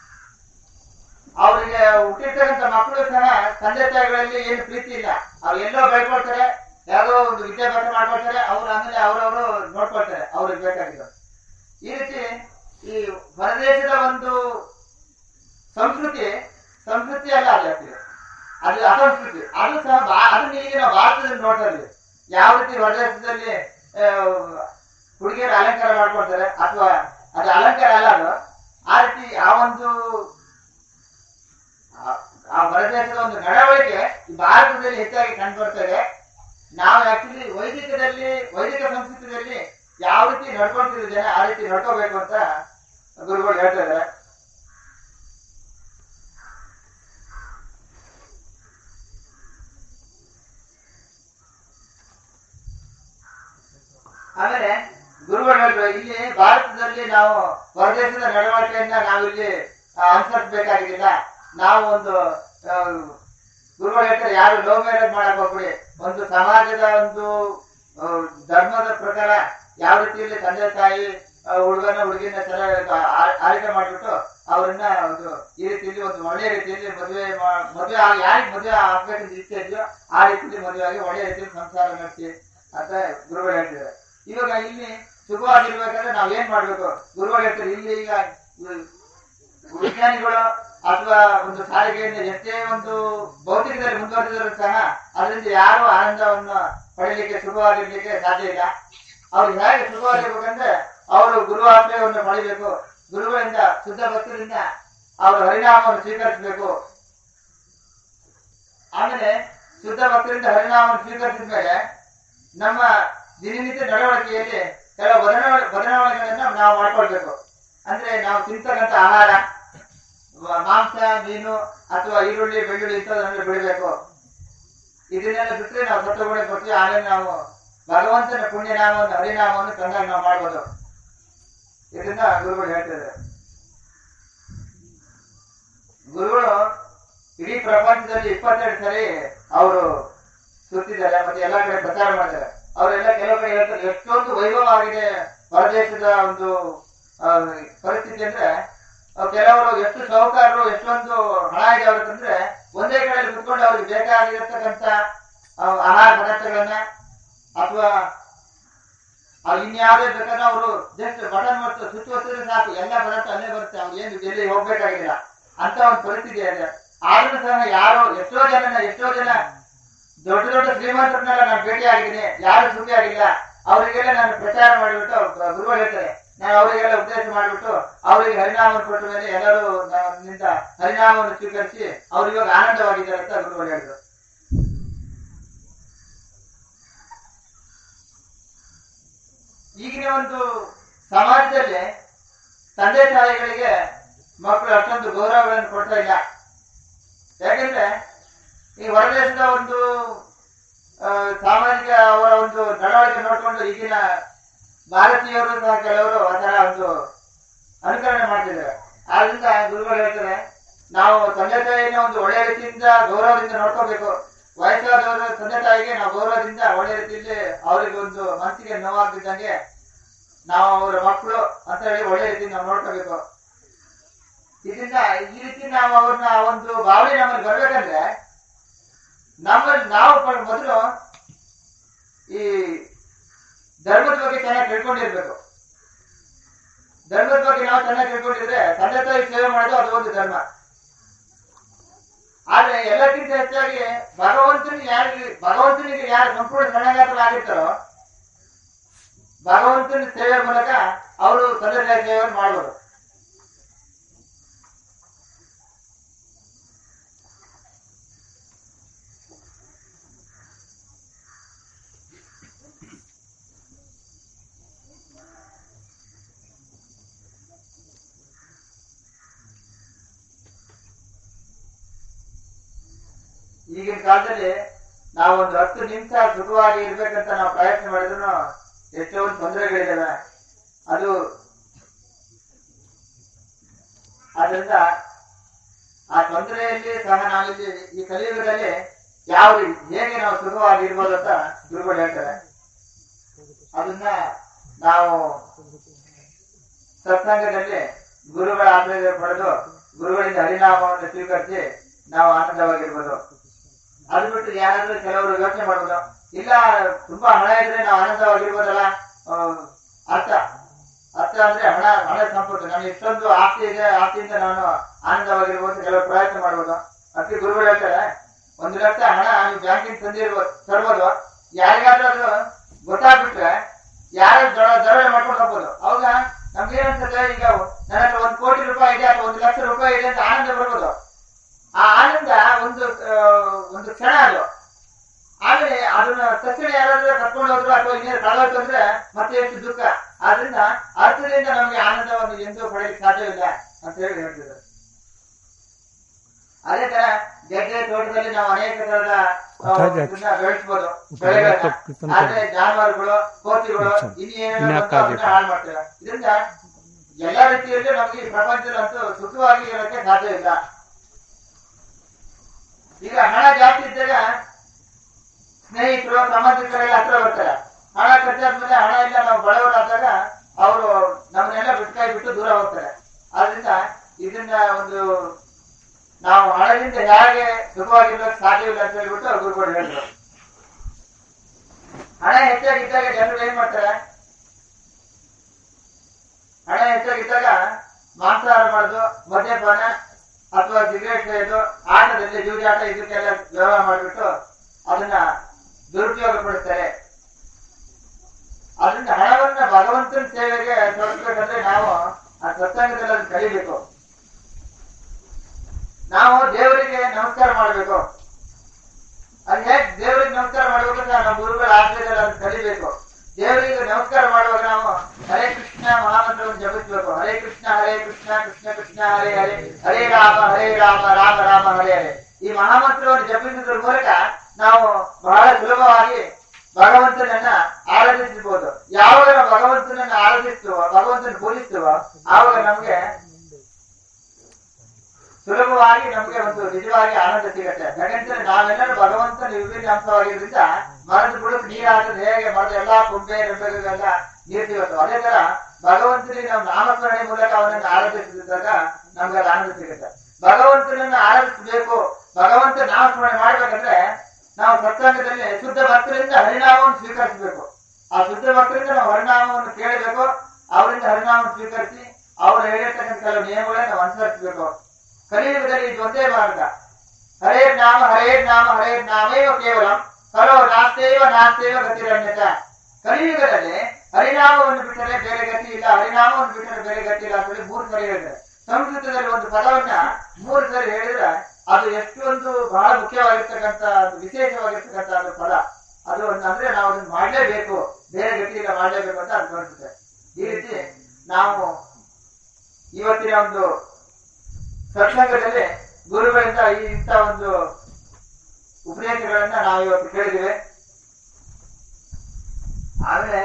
ಅವರಿಗೆ ಹುಟ್ಟಿರ್ತಕ್ಕಂಥ ಮಕ್ಕಳು ಸಹ ತಂದೆ ತಾಯಿಗಳಲ್ಲಿ ಏನು ಪ್ರೀತಿ ಇಲ್ಲ. ಅವ್ರು ಎಲ್ಲೋ ಬೆಳ್ಕೊಳ್ತಾರೆ, ಯಾವುದೋ ಒಂದು ವಿದ್ಯಾಭ್ಯಾಸ ಮಾಡ್ಕೊಳ್ತಾರೆ, ಅವ್ರು ಆಮೇಲೆ ಅವ್ರವರು ನೋಡ್ಕೊಳ್ತಾರೆ ಅವ್ರಿಗೆ ಬೇಕಾಗಿರೋ. ಈ ರೀತಿ ಈ ಹೊರದೇಶದ ಒಂದು ಸಂಸ್ಕೃತಿ ಸಂಸ್ಕೃತಿ ಅಲ್ಲ ಅಲ್ಲಿ ಆಗ್ತಿದೆ, ಅದು ಅಸಂಸ್ಕೃತಿ. ಅದು ಸಹ ಅದನ್ನ ಈಗ ನಾವು ಭಾರತದಲ್ಲಿ ನೋಡ್ತಾ ಇದ್ದೀವಿ. ಯಾವ ರೀತಿ ಹೊರದೇಶದಲ್ಲಿ ಹುಡುಗಿಯರು ಅಲಂಕಾರ ಮಾಡ್ಕೊಳ್ತಾರೆ, ಅಥವಾ ಅದು ಅಲಂಕಾರ ಅಲ್ಲ, ಅದು ಆ ರೀತಿ ಆ ಒಂದು ಆ ಹೊರದೇಶದ ಒಂದು ನಡವಳಿಕೆ ಭಾರತದಲ್ಲಿ ಹೆಚ್ಚಾಗಿ ಕಂಡುಬರ್ತಾ ಇದೆ. ನಾವು ಆಕ್ಚುಲಿ ವೈದಿಕದಲ್ಲಿ ವೈದಿಕ ಸಂಸ್ಕೃತಿಯಲ್ಲಿ ಯಾವ ರೀತಿ ನಡ್ಕೊಳ್ತಿದ್ದ ಜನ ಆ ರೀತಿ ನಡ್ಕೋಬೇಕು ಅಂತ ಗುರುಗಳು ಹೇಳ್ತಾ ಇದ್ದಾರೆ. ಆಮೇಲೆ ಗುರುಗಳು ಹೇಳ್ತಾರೆ, ಇಲ್ಲಿ ಭಾರತದಲ್ಲಿ ನಾವು ಹೊರದೇಶದ ನಡವಳಿಕೆಯನ್ನ ನಾವಿಲ್ಲಿ ಅನುಸರಿಸಬೇಕಾಗಿಲ್ಲ. ನಾವು ಒಂದು ಗುರುಗಳು ಹೇಳ್ತಾರೆ, ಯಾರು ಲವ್ ಮ್ಯಾರೇಜ್ ಮಾಡಕ್ ಹೋಗ್ಬಿಡಿ, ಒಂದು ಸಮಾಜದ ಒಂದು ಧರ್ಮದ ಪ್ರಕಾರ ಯಾವ ರೀತಿಯಲ್ಲಿ ತಂದೆ ತಾಯಿ ಹುಡುಗನ ಹುಡುಗಿನ ಚೆನ್ನಾಗಿ ಆರೈಕೆ ಮಾಡ್ಬಿಟ್ಟು ಅವ್ರನ್ನ ಒಂದು ಈ ರೀತಿಯಲ್ಲಿ ಒಂದು ಒಳ್ಳೆ ರೀತಿಯಲ್ಲಿ ಮದುವೆ ಮದುವೆ ಯಾರಿಗೆ ಮದುವೆ ಆಗ್ಬೇಕಂತ ಇಚ್ಛೆ ಇದೆಯೋ ಆ ರೀತಿಯಲ್ಲಿ ಮದುವೆ ಆಗಿ ಒಳ್ಳೆ ರೀತಿಯಲ್ಲಿ ಸಂಸಾರ ನಡೆಸಿ ಅಂತ ಗುರುಗಳು ಹೇಳ್ತಿದ್ದಾರೆ. ಇವಾಗ ಇಲ್ಲಿ ಸುಖವಾಗಿರ್ಬೇಕಾದ್ರೆ ನಾವ್ ಏನ್ ಮಾಡ್ಬೇಕು? ಗುರುಗಳು ಹೇಳ್ತಾರೆ, ಇಲ್ಲಿ ಈಗ ವಿಜ್ಞಾನಿಗಳು ಅಥವಾ ಒಂದು ಸಾರಿಗೆಯಿಂದ ಎಷ್ಟೇ ಒಂದು ಭೌತಿಕದಲ್ಲಿ ಮುಂದುವರೆದರೂ ಸಹ ಅದರಿಂದ ಯಾರು ಆನಂದವನ್ನು ಪಡೆಯಲಿಕ್ಕೆ ಸುಖವಾಗಿರ್ಲಿಕ್ಕೆ ಸಾಧ್ಯ ಇಲ್ಲ. ಅವ್ರು ಹೇಗೆ ಸುಖವಾಗಿರ್ಬೇಕಂದ್ರೆ ಅವರು ಗುರು ಆಶ್ರಯವನ್ನು ಪಡಿಬೇಕು, ಗುರುಗಳಿಂದ ಶುದ್ಧ ಭಕ್ತರಿಂದ ಅವರು ಹರಿನಾಮವನ್ನು ಸ್ವೀಕರಿಸಬೇಕು. ಆಮೇಲೆ ಶುದ್ಧ ಭಕ್ತರಿಂದ ಹರಿನಾಮವನ್ನು ಸ್ವೀಕರಿಸಿದ ಮೇಲೆ ನಮ್ಮ ದಿನನಿತ್ಯ ನಡವಳಿಕೆಯಲ್ಲಿ ಕೆಲವು ಬದಲಾವಣೆ ಬದಲಾವಣೆಗಳನ್ನ ನಾವು ಮಾಡ್ಕೊಳ್ಬೇಕು. ಅಂದ್ರೆ ನಾವು ತಿಂತಕ್ಕಂಥ ಆಹಾರ, ಮಾಂಸ, ಮೀನು ಅಥವಾ ಈರುಳ್ಳಿ, ಬೆಳ್ಳುಳ್ಳಿ ಇಂಥದನ್ನೆಲ್ಲ ಬಿಡಬೇಕು. ಇದನ್ನೆಲ್ಲ ಬಿಟ್ಟರೆ ನಾವು ಸತ್ವಗುಣ ಕೊಡ್ತೀವಿ. ಆಮೇಲೆ ನಾವು ಭಗವಂತನ ಪುಣ್ಯನಾಮವನ್ನು ಹರಿನಾಮವನ್ನು ಕಂಡಾಗ ನಾವು ಮಾಡ್ಬೋದು. ಇದನ್ನ ಗುರುಗಳು ಹೇಳ್ತಿದ್ದಾರೆ. ಗುರುಗಳು ಇಡೀ ಪ್ರಪಂಚದಲ್ಲಿ ಇಪ್ಪತ್ತೆರಡು ಸರಿ ಅವರು ಸುತ್ತಿದ್ದಾರೆ, ಮತ್ತೆ ಎಲ್ಲಾ ಕಡೆ ಪ್ರಚಾರ ಮಾಡಿದ್ದಾರೆ. ಅವರೆಲ್ಲ ಕೆಲವು ಕಡೆ ಹೇಳ್ತಾರೆ, ಎಷ್ಟೊಂದು ವೈಭವ ಆಗಿದೆ ಹೊರದೇಶದ ಒಂದು ಪರಿಸ್ಥಿತಿ ಅಂದ್ರೆ, ಕೆಲವರು ಎಷ್ಟು ಸೌಕರ್ಯರು ಎಷ್ಟೊಂದು ಹಣ ಇದೆ ಅವ್ರಿಗಂದ್ರೆ ಒಂದೇ ಕಡೆಯಲ್ಲಿ ಕುತ್ಕೊಂಡು ಅವ್ರಿಗೆ ಬೇಕಾಗಿರತಕ್ಕಂತ ಆಹಾರ ಪದಾರ್ಥಗಳನ್ನ ಅಥವಾ ಇನ್ಯಾವುದೇ ಬೇಕಾದ್ರೆ ಅವರು ಜಸ್ಟ್ ಬಟನ್ ಮತ್ತು ಸುತ್ತುವತ್ತಿದ್ರೆ ಸಾಕು, ಎಲ್ಲ ಪದಾರ್ಥ ಅಲ್ಲೇ ಬರುತ್ತೆ, ಅವ್ರು ಏನು ಎಲ್ಲಿ ಹೋಗ್ಬೇಕಾಗಿಲ್ಲ ಅಂತ ಒಂದು ಪರಿಸ್ಥಿತಿ ಇದೆ. ಆದ್ರೂ ಸಹ ಯಾರು ಎಷ್ಟೋ ಜನ ಎಷ್ಟೋ ಜನ ದೊಡ್ಡ ದೊಡ್ಡ ಶ್ರೀಮಂತರನ್ನೆಲ್ಲ ನಾನು ಭೇಟಿ ಆಗಿದ್ದೀನಿ, ಯಾರು ಸುಖಿ ಆಗಿಲ್ಲ. ಅವರಿಗೆಲ್ಲ ನಾನು ಪ್ರಚಾರ ಮಾಡಿಬಿಟ್ಟು ಗುರುಗಳು ಹೇಳ್ತಾರೆ, ನಾನು ಅವರಿಗೆಲ್ಲ ಉಪದೇಶ ಮಾಡಿಬಿಟ್ಟು ಅವರಿಗೆ ಹರಿನಾಮವನ್ನು ಕೊಟ್ಟ ಮೇಲೆ ಎಲ್ಲರೂ ನಿಂದ ಹರಿನಾಮವನ್ನು ಸ್ವೀಕರಿಸಿ ಅವ್ರು ಇವಾಗ ಆನಂದವಾಗಿದ್ದಾರೆ ಅಂತ ಗುರುಗಳು ಹೇಳಿದ್ರು. ಈಗಿನ ಒಂದು ಸಮಾಜದಲ್ಲಿ ತಂದೆ ತಾಯಿಗಳಿಗೆ ಮಕ್ಕಳು ಅಷ್ಟೊಂದು ಗೌರವಗಳನ್ನು ಕೊಡ್ತಾ ಇಲ್ಲ. ಯಾಕೆಂದ್ರೆ ಈ ಹೊರದೇಶದ ಒಂದು ಸಾಮಾಜಿಕ ಅವರ ಒಂದು ನಡವಳಿಕೆ ನೋಡಿಕೊಂಡು ಈಗಿನ ಭಾರತೀಯರು ಸಹ ಕೆಲವರು ಆ ತರ ಒಂದು ಅನುಕರಣೆ ಮಾಡ್ತಿದ್ದಾರೆ. ಆದ್ರಿಂದ ಗುರುಗಳು ಹೇಳ್ತಾರೆ, ನಾವು ತಂದೆ ತಾಯಿನ ಒಂದು ಒಳ್ಳೆ ರೀತಿಯಿಂದ ಗೌರವದಿಂದ ನೋಡ್ಕೋಬೇಕು. ವಯಸ್ಸಾದವರ ತಂದೆ ತಾಯಿಗೆ ನಾವು ಗೌರವದಿಂದ ಒಳ್ಳೆ ರೀತಿಯಲ್ಲಿ ಅವರಿಗೆ ಒಂದು ಮನಸ್ಸಿಗೆ ನೋವಾಗ್ತಿದ್ದಂಗೆ ನಾವು ಅವರ ಮಕ್ಕಳು ಅಂತ ಹೇಳಿ ಒಳ್ಳೆ ರೀತಿ ನಾವು ನೋಡ್ಕೋಬೇಕು. ಇದರಿಂದ ಈ ರೀತಿ ನಾವು ಅವ್ರನ್ನ ಒಂದು ಭಾವನೆ ನಮ್ಮಲ್ಲಿ ಬರ್ಬೇಕಂದ್ರೆ ನಮ್ಮಲ್ಲಿ ನಾವು ಮೊದಲು ಈ ಧರ್ಮದ ಬಗ್ಗೆ ಚೆನ್ನಾಗಿ ತಿಳ್ಕೊಂಡಿರ್ಬೇಕು. ಧರ್ಮದ ಬಗ್ಗೆ ನಾವು ಚೆನ್ನಾಗಿ ತಿಳ್ಕೊಂಡಿದ್ರೆ ತಂದೆ ತಾಯಿ ಸೇವೆ ಮಾಡೋದು ಅದು ಒಂದು ಧರ್ಮ. ಆದ್ರೆ ಎಲ್ಲಕ್ಕಿಂತ ಹೆಚ್ಚಾಗಿ ಭಗವಂತನಿಗೆ ಯಾರಿಗೆ ಭಗವಂತನಿಗೆ ಯಾರು ಸಂಪೂರ್ಣ ಶರಣಾಗತರಾಗಿರ್ತಾರೋ ಭಗವಂತನ ಸೇವೆ ಮೂಲಕ ಅವರು ತಂದೆ ತಾಯಿ ಸೇವೆಯನ್ನು ಮಾಡಬಹುದು. ಈಗಿನ ಕಾಲದಲ್ಲಿ ನಾವು ಒಂದು ಹತ್ತು ನಿಮಿಷ ಸುಖವಾಗಿ ಇರ್ಬೇಕಂತ ನಾವು ಪ್ರಯತ್ನ ಮಾಡಿದ್ರು ಎಷ್ಟೋ ಒಂದು ತೊಂದರೆಗಳಿದ್ದಾವೆ. ಅದು ಆದ್ರಿಂದ ಆ ತೊಂದರೆಯಲ್ಲಿ ಸಹ ನಾವಿಲ್ಲಿ ಈ ಕಲಿಯುಗದಲ್ಲಿ ಯಾವ ಹೇಗೆ ನಾವು ಸುಖವಾಗಿ ಇರ್ಬೋದು ಅಂತ ಗುರುಗಳು ಹೇಳ್ತಾರೆ. ಅದನ್ನ ನಾವು ಸತ್ಸಂಗದಲ್ಲಿ ಗುರುಗಳ ಆಶ್ರಯ ಪಡೆದು ಗುರುಗಳಿಂದ ಹರಿನಾಮವನ್ನು ಸ್ವೀಕರಿಸಿ ನಾವು ಆನಂದವಾಗಿರ್ಬೋದು. ಅದು ಬಿಟ್ಟು ಯಾರಾದ್ರೂ ಕೆಲವರು ಯೋಚನೆ ಮಾಡೋದು ಇಲ್ಲ ತುಂಬಾ ಹಣ ಇದ್ರೆ ನಾವು ಆನಂದವಾಗಿರ್ಬೋದಲ್ಲ. ಅರ್ಥ ಅರ್ಥ ಅಂದ್ರೆ ಹಣ ಹಣ ಸಂಪತ್ತು, ನಮ್ಗೆ ಇಷ್ಟೊಂದು ಆಸ್ತಿ ಇದೆ, ಆಸ್ತಿಯಿಂದ ನಾನು ಆನಂದವಾಗಿರ್ಬೋದು ಕೆಲವರು ಪ್ರಯತ್ನ ಮಾಡ್ಬೋದು. ಅದಕ್ಕೆ ಗುರುಗಳು ಹೇಳ್ತಾರೆ ಒಂದು ಲಕ್ಷ ಹಣ ನೀವು ಬ್ಯಾಂಕಿಂಗ್ ತಂದಿರ್ಬೋದು ತರ್ಬೋದು, ಯಾರಿಗಾದ್ರೂ ಅದು ಗೊತ್ತಾಗ್ಬಿಟ್ರೆ ಯಾರು ದರೋಡೆ ಮಾಡ್ಕೊಂಡು ಹೋಗ್ಬೋದು. ಅವಾಗ ನಮ್ಗೆ ಏನನ್ಸುತ್ತೆ, ಈಗ ನನ್ನ ಹತ್ರ ಒಂದ್ ಕೋಟಿ ರೂಪಾಯಿ ಇದೆ ಅಥವಾ ಒಂದು ಲಕ್ಷ ರೂಪಾಯಿ ಇದೆ ಅಂತ ಆನಂದ ಬರ್ಬೋದು. ಆ ಆನಂದ ಒಂದು ಒಂದು ಕ್ಷಣ ಅದು. ಆಮೇಲೆ ಅದನ್ನ ತಕ್ಷಣ ಯಾರಾದ್ರೂ ಕರ್ಕೊಂಡು ಹೋದ್ರು ಅಥವಾ ಇನ್ನೇನು ಕಳೋಯ್ತು ಅಂದ್ರೆ ಮತ್ತೆ ಎಷ್ಟು ದುಃಖ. ಆದ್ರಿಂದ ಅರ್ಥದಿಂದ ನಮ್ಗೆ ಆನಂದವನ್ನು ಎಂದೂ ಪಡೆಯಲಿಕ್ಕೆ ಸಾಧ್ಯವಿಲ್ಲ ಅಂತ ಹೇಳಿ ಹೇಳ್ತಿದ್ದಾರೆ. ಅದೇ ತರ ಗದ್ದೆ ತೋಟದಲ್ಲಿ ನಾವು ಅನೇಕ ತರದ ಬೆಳೆಸ್ಬೋದು ಬೆಳೆಗಳನ್ನ. ಆದ್ರೆ ಜಾನುವಾರುಗಳು, ಕೋತಿಗಳು ಇನ್ನೇನೋ ಹಾಳು ಮಾಡ್ತೇವೆ. ಇದರಿಂದ ಎಲ್ಲಾ ರೀತಿಯಲ್ಲೂ ನಮ್ಗೆ ಈ ಪ್ರಪಂಚದಂತೂ ಸುಖವಾಗಿ ಇರೋಕ್ಕೆ ಸಾಧ್ಯವಿಲ್ಲ. ಈಗ ಹಣ ಜಾಸ್ತಿ ಇದ್ದಾಗ ಸ್ನೇಹಿತರು ಸಂಬಂಧಿಕರೆಲ್ಲ ಹತ್ರ ಬರ್ತಾರೆ. ಹಣ ಖರ್ಚಾದ್ಮೇಲೆ ಹಣ ಇಲ್ಲ ನಾವು ಬಡವರಾದಾಗ ಅವರು ನಮ್ಮನ್ನೆಲ್ಲ ಬಿಟ್ಕಾಯಿ ಬಿಟ್ಟು ದೂರ ಹೋಗ್ತಾರೆ. ಆದ್ರಿಂದ ಇದನ್ನ ಒಂದು ನಾವು ಹಣದಿಂದ ಹೇಗೆ ಸುಖವಾಗಿರ್ಲಿಕ್ಕೆ ಸಾಧ್ಯವಿಲ್ಲ ಅಂತ ಹೇಳ್ಬಿಟ್ಟು ಗುರುಗಳು ಹೇಳಿದ್ರು. ಹಣ ಹೆಚ್ಚಾಗಿದ್ದಾಗ ಜನರು ಏನ್ ಮಾಡ್ತಾರೆ, ಹಣ ಹೆಚ್ಚಾಗಿದ್ದಾಗ ಮಾಂಸಾಹಾರ ಮಾಡೋದು, ಮದ್ಯಪಾನ ಅಥವಾ ಸಿಗರೇಟ್ ಸೇದು, ಆಟದಲ್ಲಿ ಜೂಜಾಟ ಇದಕ್ಕೆಲ್ಲ ವ್ಯವಹಾರ ಮಾಡಿಬಿಟ್ಟು ಅದನ್ನ ದುರುಪಯೋಗ ಪಡಿಸ್ತಾರೆ. ಅದರಿಂದ ಹಣವನ್ನ ಭಗವಂತನ ಸೇವೆಗೆ ತೊಡಸ್ಬೇಕಂದ್ರೆ ನಾವು ಆ ಸತ್ಸಂಗದಲ್ಲಿ ಅದನ್ನ ಕಲಿಬೇಕು. ನಾವು ದೇವರಿಗೆ ನಮಸ್ಕಾರ ಮಾಡ್ಬೇಕು. ಅದ್ ಹೇಗೆ ದೇವರಿಗೆ ನಮಸ್ಕಾರ ಮಾಡ್ಬೇಕು ಅಂತ ನಮ್ಮ ಗುರುಗಳ ಆಶ್ರಯದಲ್ಲಿ ಅದನ್ನ ಕಲಿಬೇಕು. ದೇವರಿಗೆ ನಮಸ್ಕಾರ ಮಾಡುವಾಗ ನಾವು ಹರೇ ಕೃಷ್ಣ ಮಹಾಮಂತ್ರವನ್ನು ಜಪಿಸಬೇಕು. ಹರೇ ಕೃಷ್ಣ ಹರೇ ಕೃಷ್ಣ ಕೃಷ್ಣ ಕೃಷ್ಣ ಹರೇ ಹರೇ ಹರೇ ರಾಮ ಹರೇ ರಾಮ ರಾಮ ರಾಮ ಹರೇ ಹರೇ ಈ ಮಹಾಮಂತ್ರವನ್ನು ಜಪಿಸುವುದರ ಮೂಲಕ ನಾವು ಬಹಳ ಸುಲಭವಾಗಿ ಭಗವಂತನನ್ನ ಆರಾಧಿಸಬಹುದು. ಯಾವಾಗ ನಾವು ಭಗವಂತನನ್ನ ಆರಾಧಿಸ್ತೇವೋ, ಭಗವಂತನ ಪೂಜಿಸ್ತೇವೋ, ಆವಾಗ ನಮ್ಗೆ ಸುಲಭವಾಗಿ ನಮ್ಗೆ ಒಂದು ನಿಜವಾಗಿ ಆನಂದ ಸಿಗತ್ತೆ. ಯಾಕಂದ್ರೆ ನಾವೆಲ್ಲರೂ ಭಗವಂತನ ವಿಭಿನ್ನ ಅಂಶವಾಗಿದ್ರಿಂದ ಮರದ ಬುಡಕ್ ನೀರ್ ಹಾಕಿದ್ರೆ ಹೇಗೆ ಮರದ ಎಲ್ಲಾ ಕೊಂಬೆ ರೆಂಬೆಗಳಿಗೆಲ್ಲ ನೀರು ಸಿಗುತ್ತೋ, ಅದೇ ತರ ಭಗವಂತನಿಗೆ ನಾವು ನಾಮಸ್ಮರಣೆ ಮೂಲಕ ಅವನನ್ನ ಆರಾಧಿಸಿದಾಗ ನಮ್ಗೆ ಅದು ಆನಂದ ಸಿಗುತ್ತೆ. ಭಗವಂತನನ್ನ ಆರಾಧಿಸಬೇಕು, ಭಗವಂತ ನಾಮಸ್ಮರಣೆ ಮಾಡ್ಬೇಕಂದ್ರೆ ನಾವು ಸತ್ಸಂಗದಲ್ಲಿ ಶುದ್ಧ ಭಕ್ತರಿಂದ ಹರಿನಾಮವನ್ನು ಸ್ವೀಕರಿಸಬೇಕು. ಆ ಶುದ್ಧ ಭಕ್ತರಿಂದ ನಾವು ಹರಿನಾಮವನ್ನು ಕೇಳಬೇಕು. ಅವರಿಂದ ಹರಿನಾಮವನ್ನು ಸ್ವೀಕರಿಸಿ ಅವರು ಹೇಳಿರ್ತಕ್ಕಂಥ ಕೆಲವು ನಿಯಮಗಳನ್ನ ನಾವು ಅನುಸರಿಸಬೇಕು. ಕಲಿಯುಗದಲ್ಲಿ ಇದು ಒಂದೇ ಮಾರ್ಗ. ಹರೇ ನಾಮ ಹರೇ ನಾಮ ಹರೇ ನಾಮೇವ ಕೇವಲ ಕರೋ ನಾಸ್ತೇವ ನಾಸ್ತೇವ ಗತಿರನ್ಯತ. ಕಲಿಯುಗದಲ್ಲಿ ಹರಿನಾಮವನ್ನು ಬಿಟ್ಟರೆ ಬೇರೆ ಗತಿ ಇಲ್ಲ, ಹರಿನಾಮವನ್ನು ಬಿಟ್ಟರೆ ಬೇರೆ ಗತಿ ಇಲ್ಲ ಅಂತ ಹೇಳಿ ಮೂರು ಸರಿ ಹೇಳಿದ್ದಾರೆ. ಸಂಸ್ಕೃತದಲ್ಲಿ ಒಂದು ಪದವನ್ನ ಮೂರು ಸರಿ ಹೇಳಿದ್ರೆ ಅದು ಎಷ್ಟೊಂದು ಬಹಳ ಮುಖ್ಯವಾಗಿರ್ತಕ್ಕಂಥ ವಿಶೇಷವಾಗಿರ್ತಕ್ಕಂಥ ಒಂದು ಪದ. ಅದು ಅಂದ್ರೆ ನಾವು ಅದನ್ನ ಮಾಡ್ಲೇಬೇಕು, ಬೇರೆ ಗತಿ ಇಲ್ಲ, ಮಾಡ್ಲೇಬೇಕು ಅಂತ ಅದು ತೋರಿಸುತ್ತೆ. ಈ ರೀತಿ ನಾವು ಇವತ್ತಿನ ಒಂದು ಸತ್ಸಂಗದಲ್ಲಿ ಗುರುಗಳಿಂದ ಈ ಇಂಥ ಒಂದು ಉಪದೇಶಗಳನ್ನ ನಾವು ಇವತ್ತು ಕೇಳಿದ್ದೇವೆ. ಆಮೇಲೆ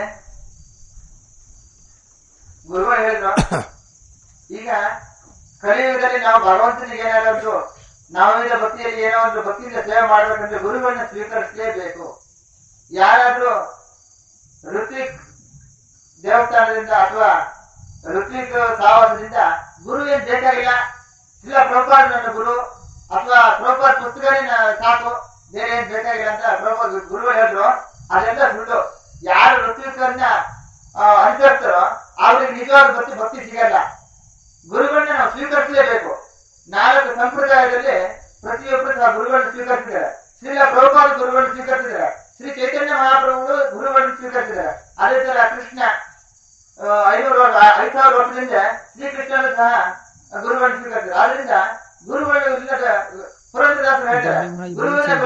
ಗುರುಗಳು ಹೇಳಿದ್ರು, ಈಗ ಕಲಿಯುಗದಲ್ಲಿ ನಾವು ಭಗವಂತನಿಗೆ ಏನಾದ್ರು ನಾವಿದ ಭಕ್ತಿಯಲ್ಲಿ ಏನೋ ಒಂದು ಭಕ್ತಿಯಿಂದ ಸೇವೆ ಮಾಡ್ಬೇಕಂದ್ರೆ ಗುರುಗಳನ್ನ ಸ್ವೀಕರಿಸಲೇಬೇಕು. ಯಾರಾದ್ರೂ ಋತ್ವಿಕ್ ದೇವಸ್ಥಾನದಿಂದ ಅಥವಾ ಋತ್ವಿಕ್ ಸಾವಾಸದಿಂದ ಗುರು ಏನ್ ಬೇಕಾಗಿಲ್ಲ, ಇಲ್ಲ ಪ್ರಭುಪಾದ ನನ್ನ ಗುರು ಅಥವಾ ಪ್ರಭುಪಾದ ಪುಸ್ತಕನೇ ಸಾಕು, ಬೇರೆ ಏನ್ ಬೇಕಾಗಿಲ್ಲ ಅಂತ ಪ್ರಭುಪಾದ ಗುರುಗಳು ಹೇಳಿದ್ರು. ಅದೆಲ್ಲ ಸುಳ್ಳು. ಯಾರು ಋತ್ವಿಕರನ್ನ ಅನುಸರಿಸ್ತಾರೋ ಅವ್ರಿಗೆ ನಿಜವಾದ ಭಕ್ತಿ ಭಕ್ತಿ ಸಿಗಲ್ಲ. ಗುರುಗಳನ್ನ ನಾವು ಸ್ವೀಕರಿಸಲೇಬೇಕು. ನಾಲ್ಕು ಸಂಪ್ರದಾಯದಲ್ಲಿ ಪ್ರತಿಯೊಬ್ಬರು ಸಹ ಗುರುಗಳನ್ನು ಸ್ವೀಕರಿಸಿದ್ದಾರೆ. ಶ್ರೀಲ ಪ್ರಭುಪಾದ ಗುರುಗಳನ್ನು ಸ್ವೀಕರಿಸಿದ್ದಾರೆ. ಶ್ರೀ ಚೈತನ್ಯ ಮಹಾಪ್ರಭುಗಳು ಗುರುಗಳನ್ನು ಸ್ವೀಕರಿಸಿದ್ದಾರೆ. ಅದೇ ತರ ಕೃಷ್ಣ ಐನೂರು ಐದು ಸಾವಿರ ವರ್ಷದಿಂದ ಶ್ರೀಕೃಷ್ಣನು ಸಹ ಗುರುಗಳನ್ನು ಸ್ವೀಕರಿಸಿದ್ದಾರೆ. ಆದ್ರಿಂದ ಗುರುಗಳು ಇಲ್ಲದ ಪುರಂದರದಾಸರು ಹೇಳ್ತಾರೆ, ಗುರುವಿನ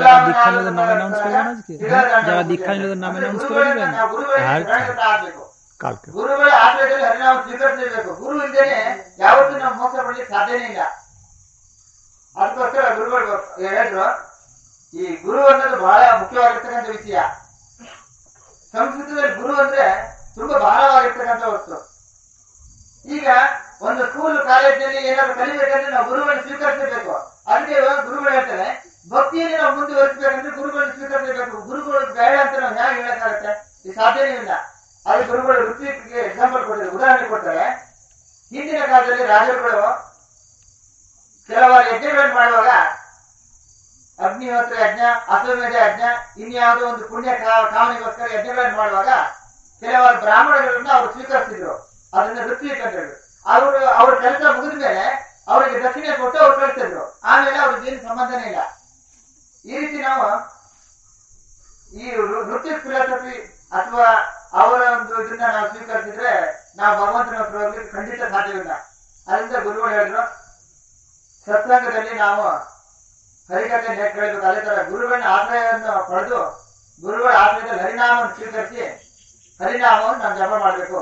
ಆಗ್ಬೇಕು. ಗುರುಗಳ ಆಶ್ರಯದಲ್ಲಿ ಹರಿನಾಮ ಸ್ವೀಕರಿಸಲೇಬೇಕು. ಗುರು ಇಲ್ಲದೇನೆ ಯಾವತ್ತೂ ನಾವು ಮೋಸ ಪಡ್ಲಿಕ್ಕೆ ಸಾಧ್ಯನೇ ಇಲ್ಲ. ಅದಕ್ಕೋಸ್ಕರ ಗುರುಗಳು ಹೇಳಿದ್ರು, ಈ ಗುರು ಅನ್ನೋದು ಬಹಳ ಮುಖ್ಯವಾಗಿರ್ತಕ್ಕಂಥ ವಿಷಯ. ಸಂಸ್ಕೃತದಲ್ಲಿ ಗುರು ಅಂದ್ರೆ ತುಂಬಾ ಭಾರವಾಗಿರ್ತಕ್ಕಂಥ ವಸ್ತು. ಈಗ ಒಂದು ಸ್ಕೂಲ್ ಕಾಲೇಜಿನಲ್ಲಿ ಏನಾದ್ರು ಕಲಿಬೇಕಂದ್ರೆ ನಾವು ಗುರುಗಳನ್ನು ಸ್ವೀಕರಿಸಬೇಕು. ಅದಕ್ಕೆ ಗುರುಗಳು ಹೇಳ್ತಾರೆ, ಭಕ್ತಿಯಲ್ಲಿ ನಾವು ಮುಂದುವರಿಸಬೇಕಂದ್ರೆ ಗುರುಗಳನ್ನು ಸ್ವೀಕರಿಸಬೇಕು. ಗುರುಗಳು ಬೇಡ ಅಂತ ನಾವು ಹೇಗೆ ಹೇಳಕ್ಕಾಗತ್ತೆ? ಇದು ಸಾಧ್ಯನೇ ಇಲ್ಲ. ಅದು ಗುರುಗಳು ಋತ್ವಿಕ್ಗೆ ಎಕ್ಸಾಂಪಲ್ ಕೊಡ್ತಾರೆ, ಉದಾಹರಣೆ ಕೊಡ್ತಾರೆ. ಹಿಂದಿನ ಕಾಲದಲ್ಲಿ ರಾಜರುಗಳು ಕೆಲವಾರು ಯಜ್ಞಗಳನ್ನು ಮಾಡುವಾಗ, ಅಗ್ನಿಹೋತ್ರ ಯಜ್ಞ, ಅಶ್ವಮೇಧ ಯಜ್ಞ, ಇನ್ಯಾವುದೋ ಒಂದು ಪುಣ್ಯ ಕಾಮನಿಗೋಸ್ಕರ ಯಜ್ಞಗಳನ್ನು ಮಾಡುವಾಗ ಕೆಲವಾರು ಬ್ರಾಹ್ಮಣಗಳನ್ನ ಅವರು ಸ್ವೀಕರಿಸಿದ್ರು. ಅದನ್ನ ಋತ್ವಿಕ್ ಅಂತ ಹೇಳಿದ್ರು. ಅವರು ಅವ್ರ ಕೆಲಸ ಮುಗಿದ ಮೇಲೆ ಅವರಿಗೆ ದಕ್ಷಿಣೆ ಕೊಟ್ಟು ಅವ್ರು ಕಳಿಸ್ತಿದ್ರು. ಆಮೇಲೆ ಅವ್ರಿಗೆ ಏನು ಸಂಬಂಧನೇ ಇಲ್ಲ. ಈ ರೀತಿ ನಾವು ಈ ಋತ್ವಿಕ್ ಫಿಲಾಸಫಿ ಅಥವಾ ಅವರ ಒಂದು ಇದನ್ನ ನಾವು ಸ್ವೀಕರಿಸಿದ್ರೆ ನಾವು ಭಗವಂತನ ಹತ್ರ ಹೋಗ್ಲಿಕ್ಕೆ ಖಂಡಿತ ಸಾಧ್ಯವಿಲ್ಲ. ಅದರಿಂದ ಗುರುಗಳು ಹೇಳಿದ್ರು, ಸತ್ಸಂಗದಲ್ಲಿ ನಾವು ಹರಿಕಥೆ ಕೇಳಬೇಕು. ಅದೇ ತರ ಗುರುಗಳ ಆಶ್ರಯವನ್ನು ಪಡೆದು ಗುರುಗಳ ಆಶ್ರಯದಲ್ಲಿ ಹರಿನಾಮವನ್ನು ಸ್ವೀಕರಿಸಿ ಹರಿನಾಮವನ್ನು ನಾವು ಜಪ ಮಾಡಬೇಕು.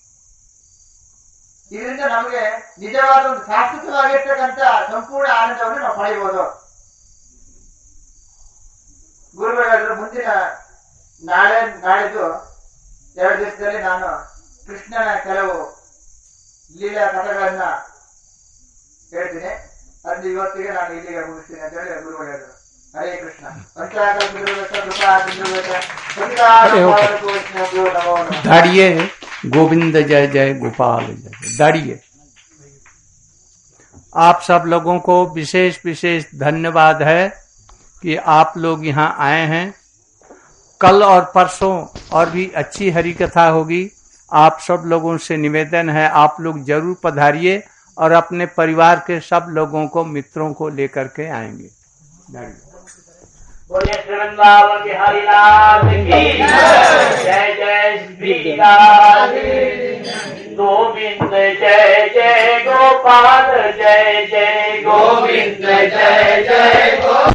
ಇದರಿಂದ ನಮಗೆ ನಿಜವಾದ ಒಂದು ಶಾಶ್ವತವಾಗಿರ್ತಕ್ಕಂಥ ಸಂಪೂರ್ಣ ಆನಂದವನ್ನು ನಾವು ಪಡೆಯಬಹುದು. ಗುರುಗಳಾದ್ರು ಮುಂದಿನ ನಾಳೆ ನಾಳಿದ್ದು ಎರಡು ದಿವಸದಲ್ಲಿ ನಾನು ಕೃಷ್ಣನ ಕೆಲವು ಲೀಲಾ ಕಥೆಗಳನ್ನ ಹೇಳ್ತೀನಿ. ಅದು ಇವತ್ತಿಗೆ ನಾನು ಇಲ್ಲಿಗೆ ಮುಗಿಸ್ತೀನಿ ಅಂತ ಹೇಳಿ ಗುರುಗಳು ಹೇಳಿದ್ರು. ಹರೇ ಕೃಷ್ಣ. दाड़िए गोविंद जय जय गोपाल जय दाड़िए। आप सब लोगों को विशेष विशेष धन्यवाद है कि आप लोग यहाँ आए हैं। कल और परसों और भी अच्छी हरि कथा होगी। आप सब लोगों से निवेदन है, आप लोग जरूर पधारिए और अपने परिवार के सब लोगों को, मित्रों को लेकर के आएंगे। बोलिए श्री वृंदावन बिहारी लाल की जय जय श्री राधे गोविंद जय जय गोपाल जय जय गोविंद जय जय गो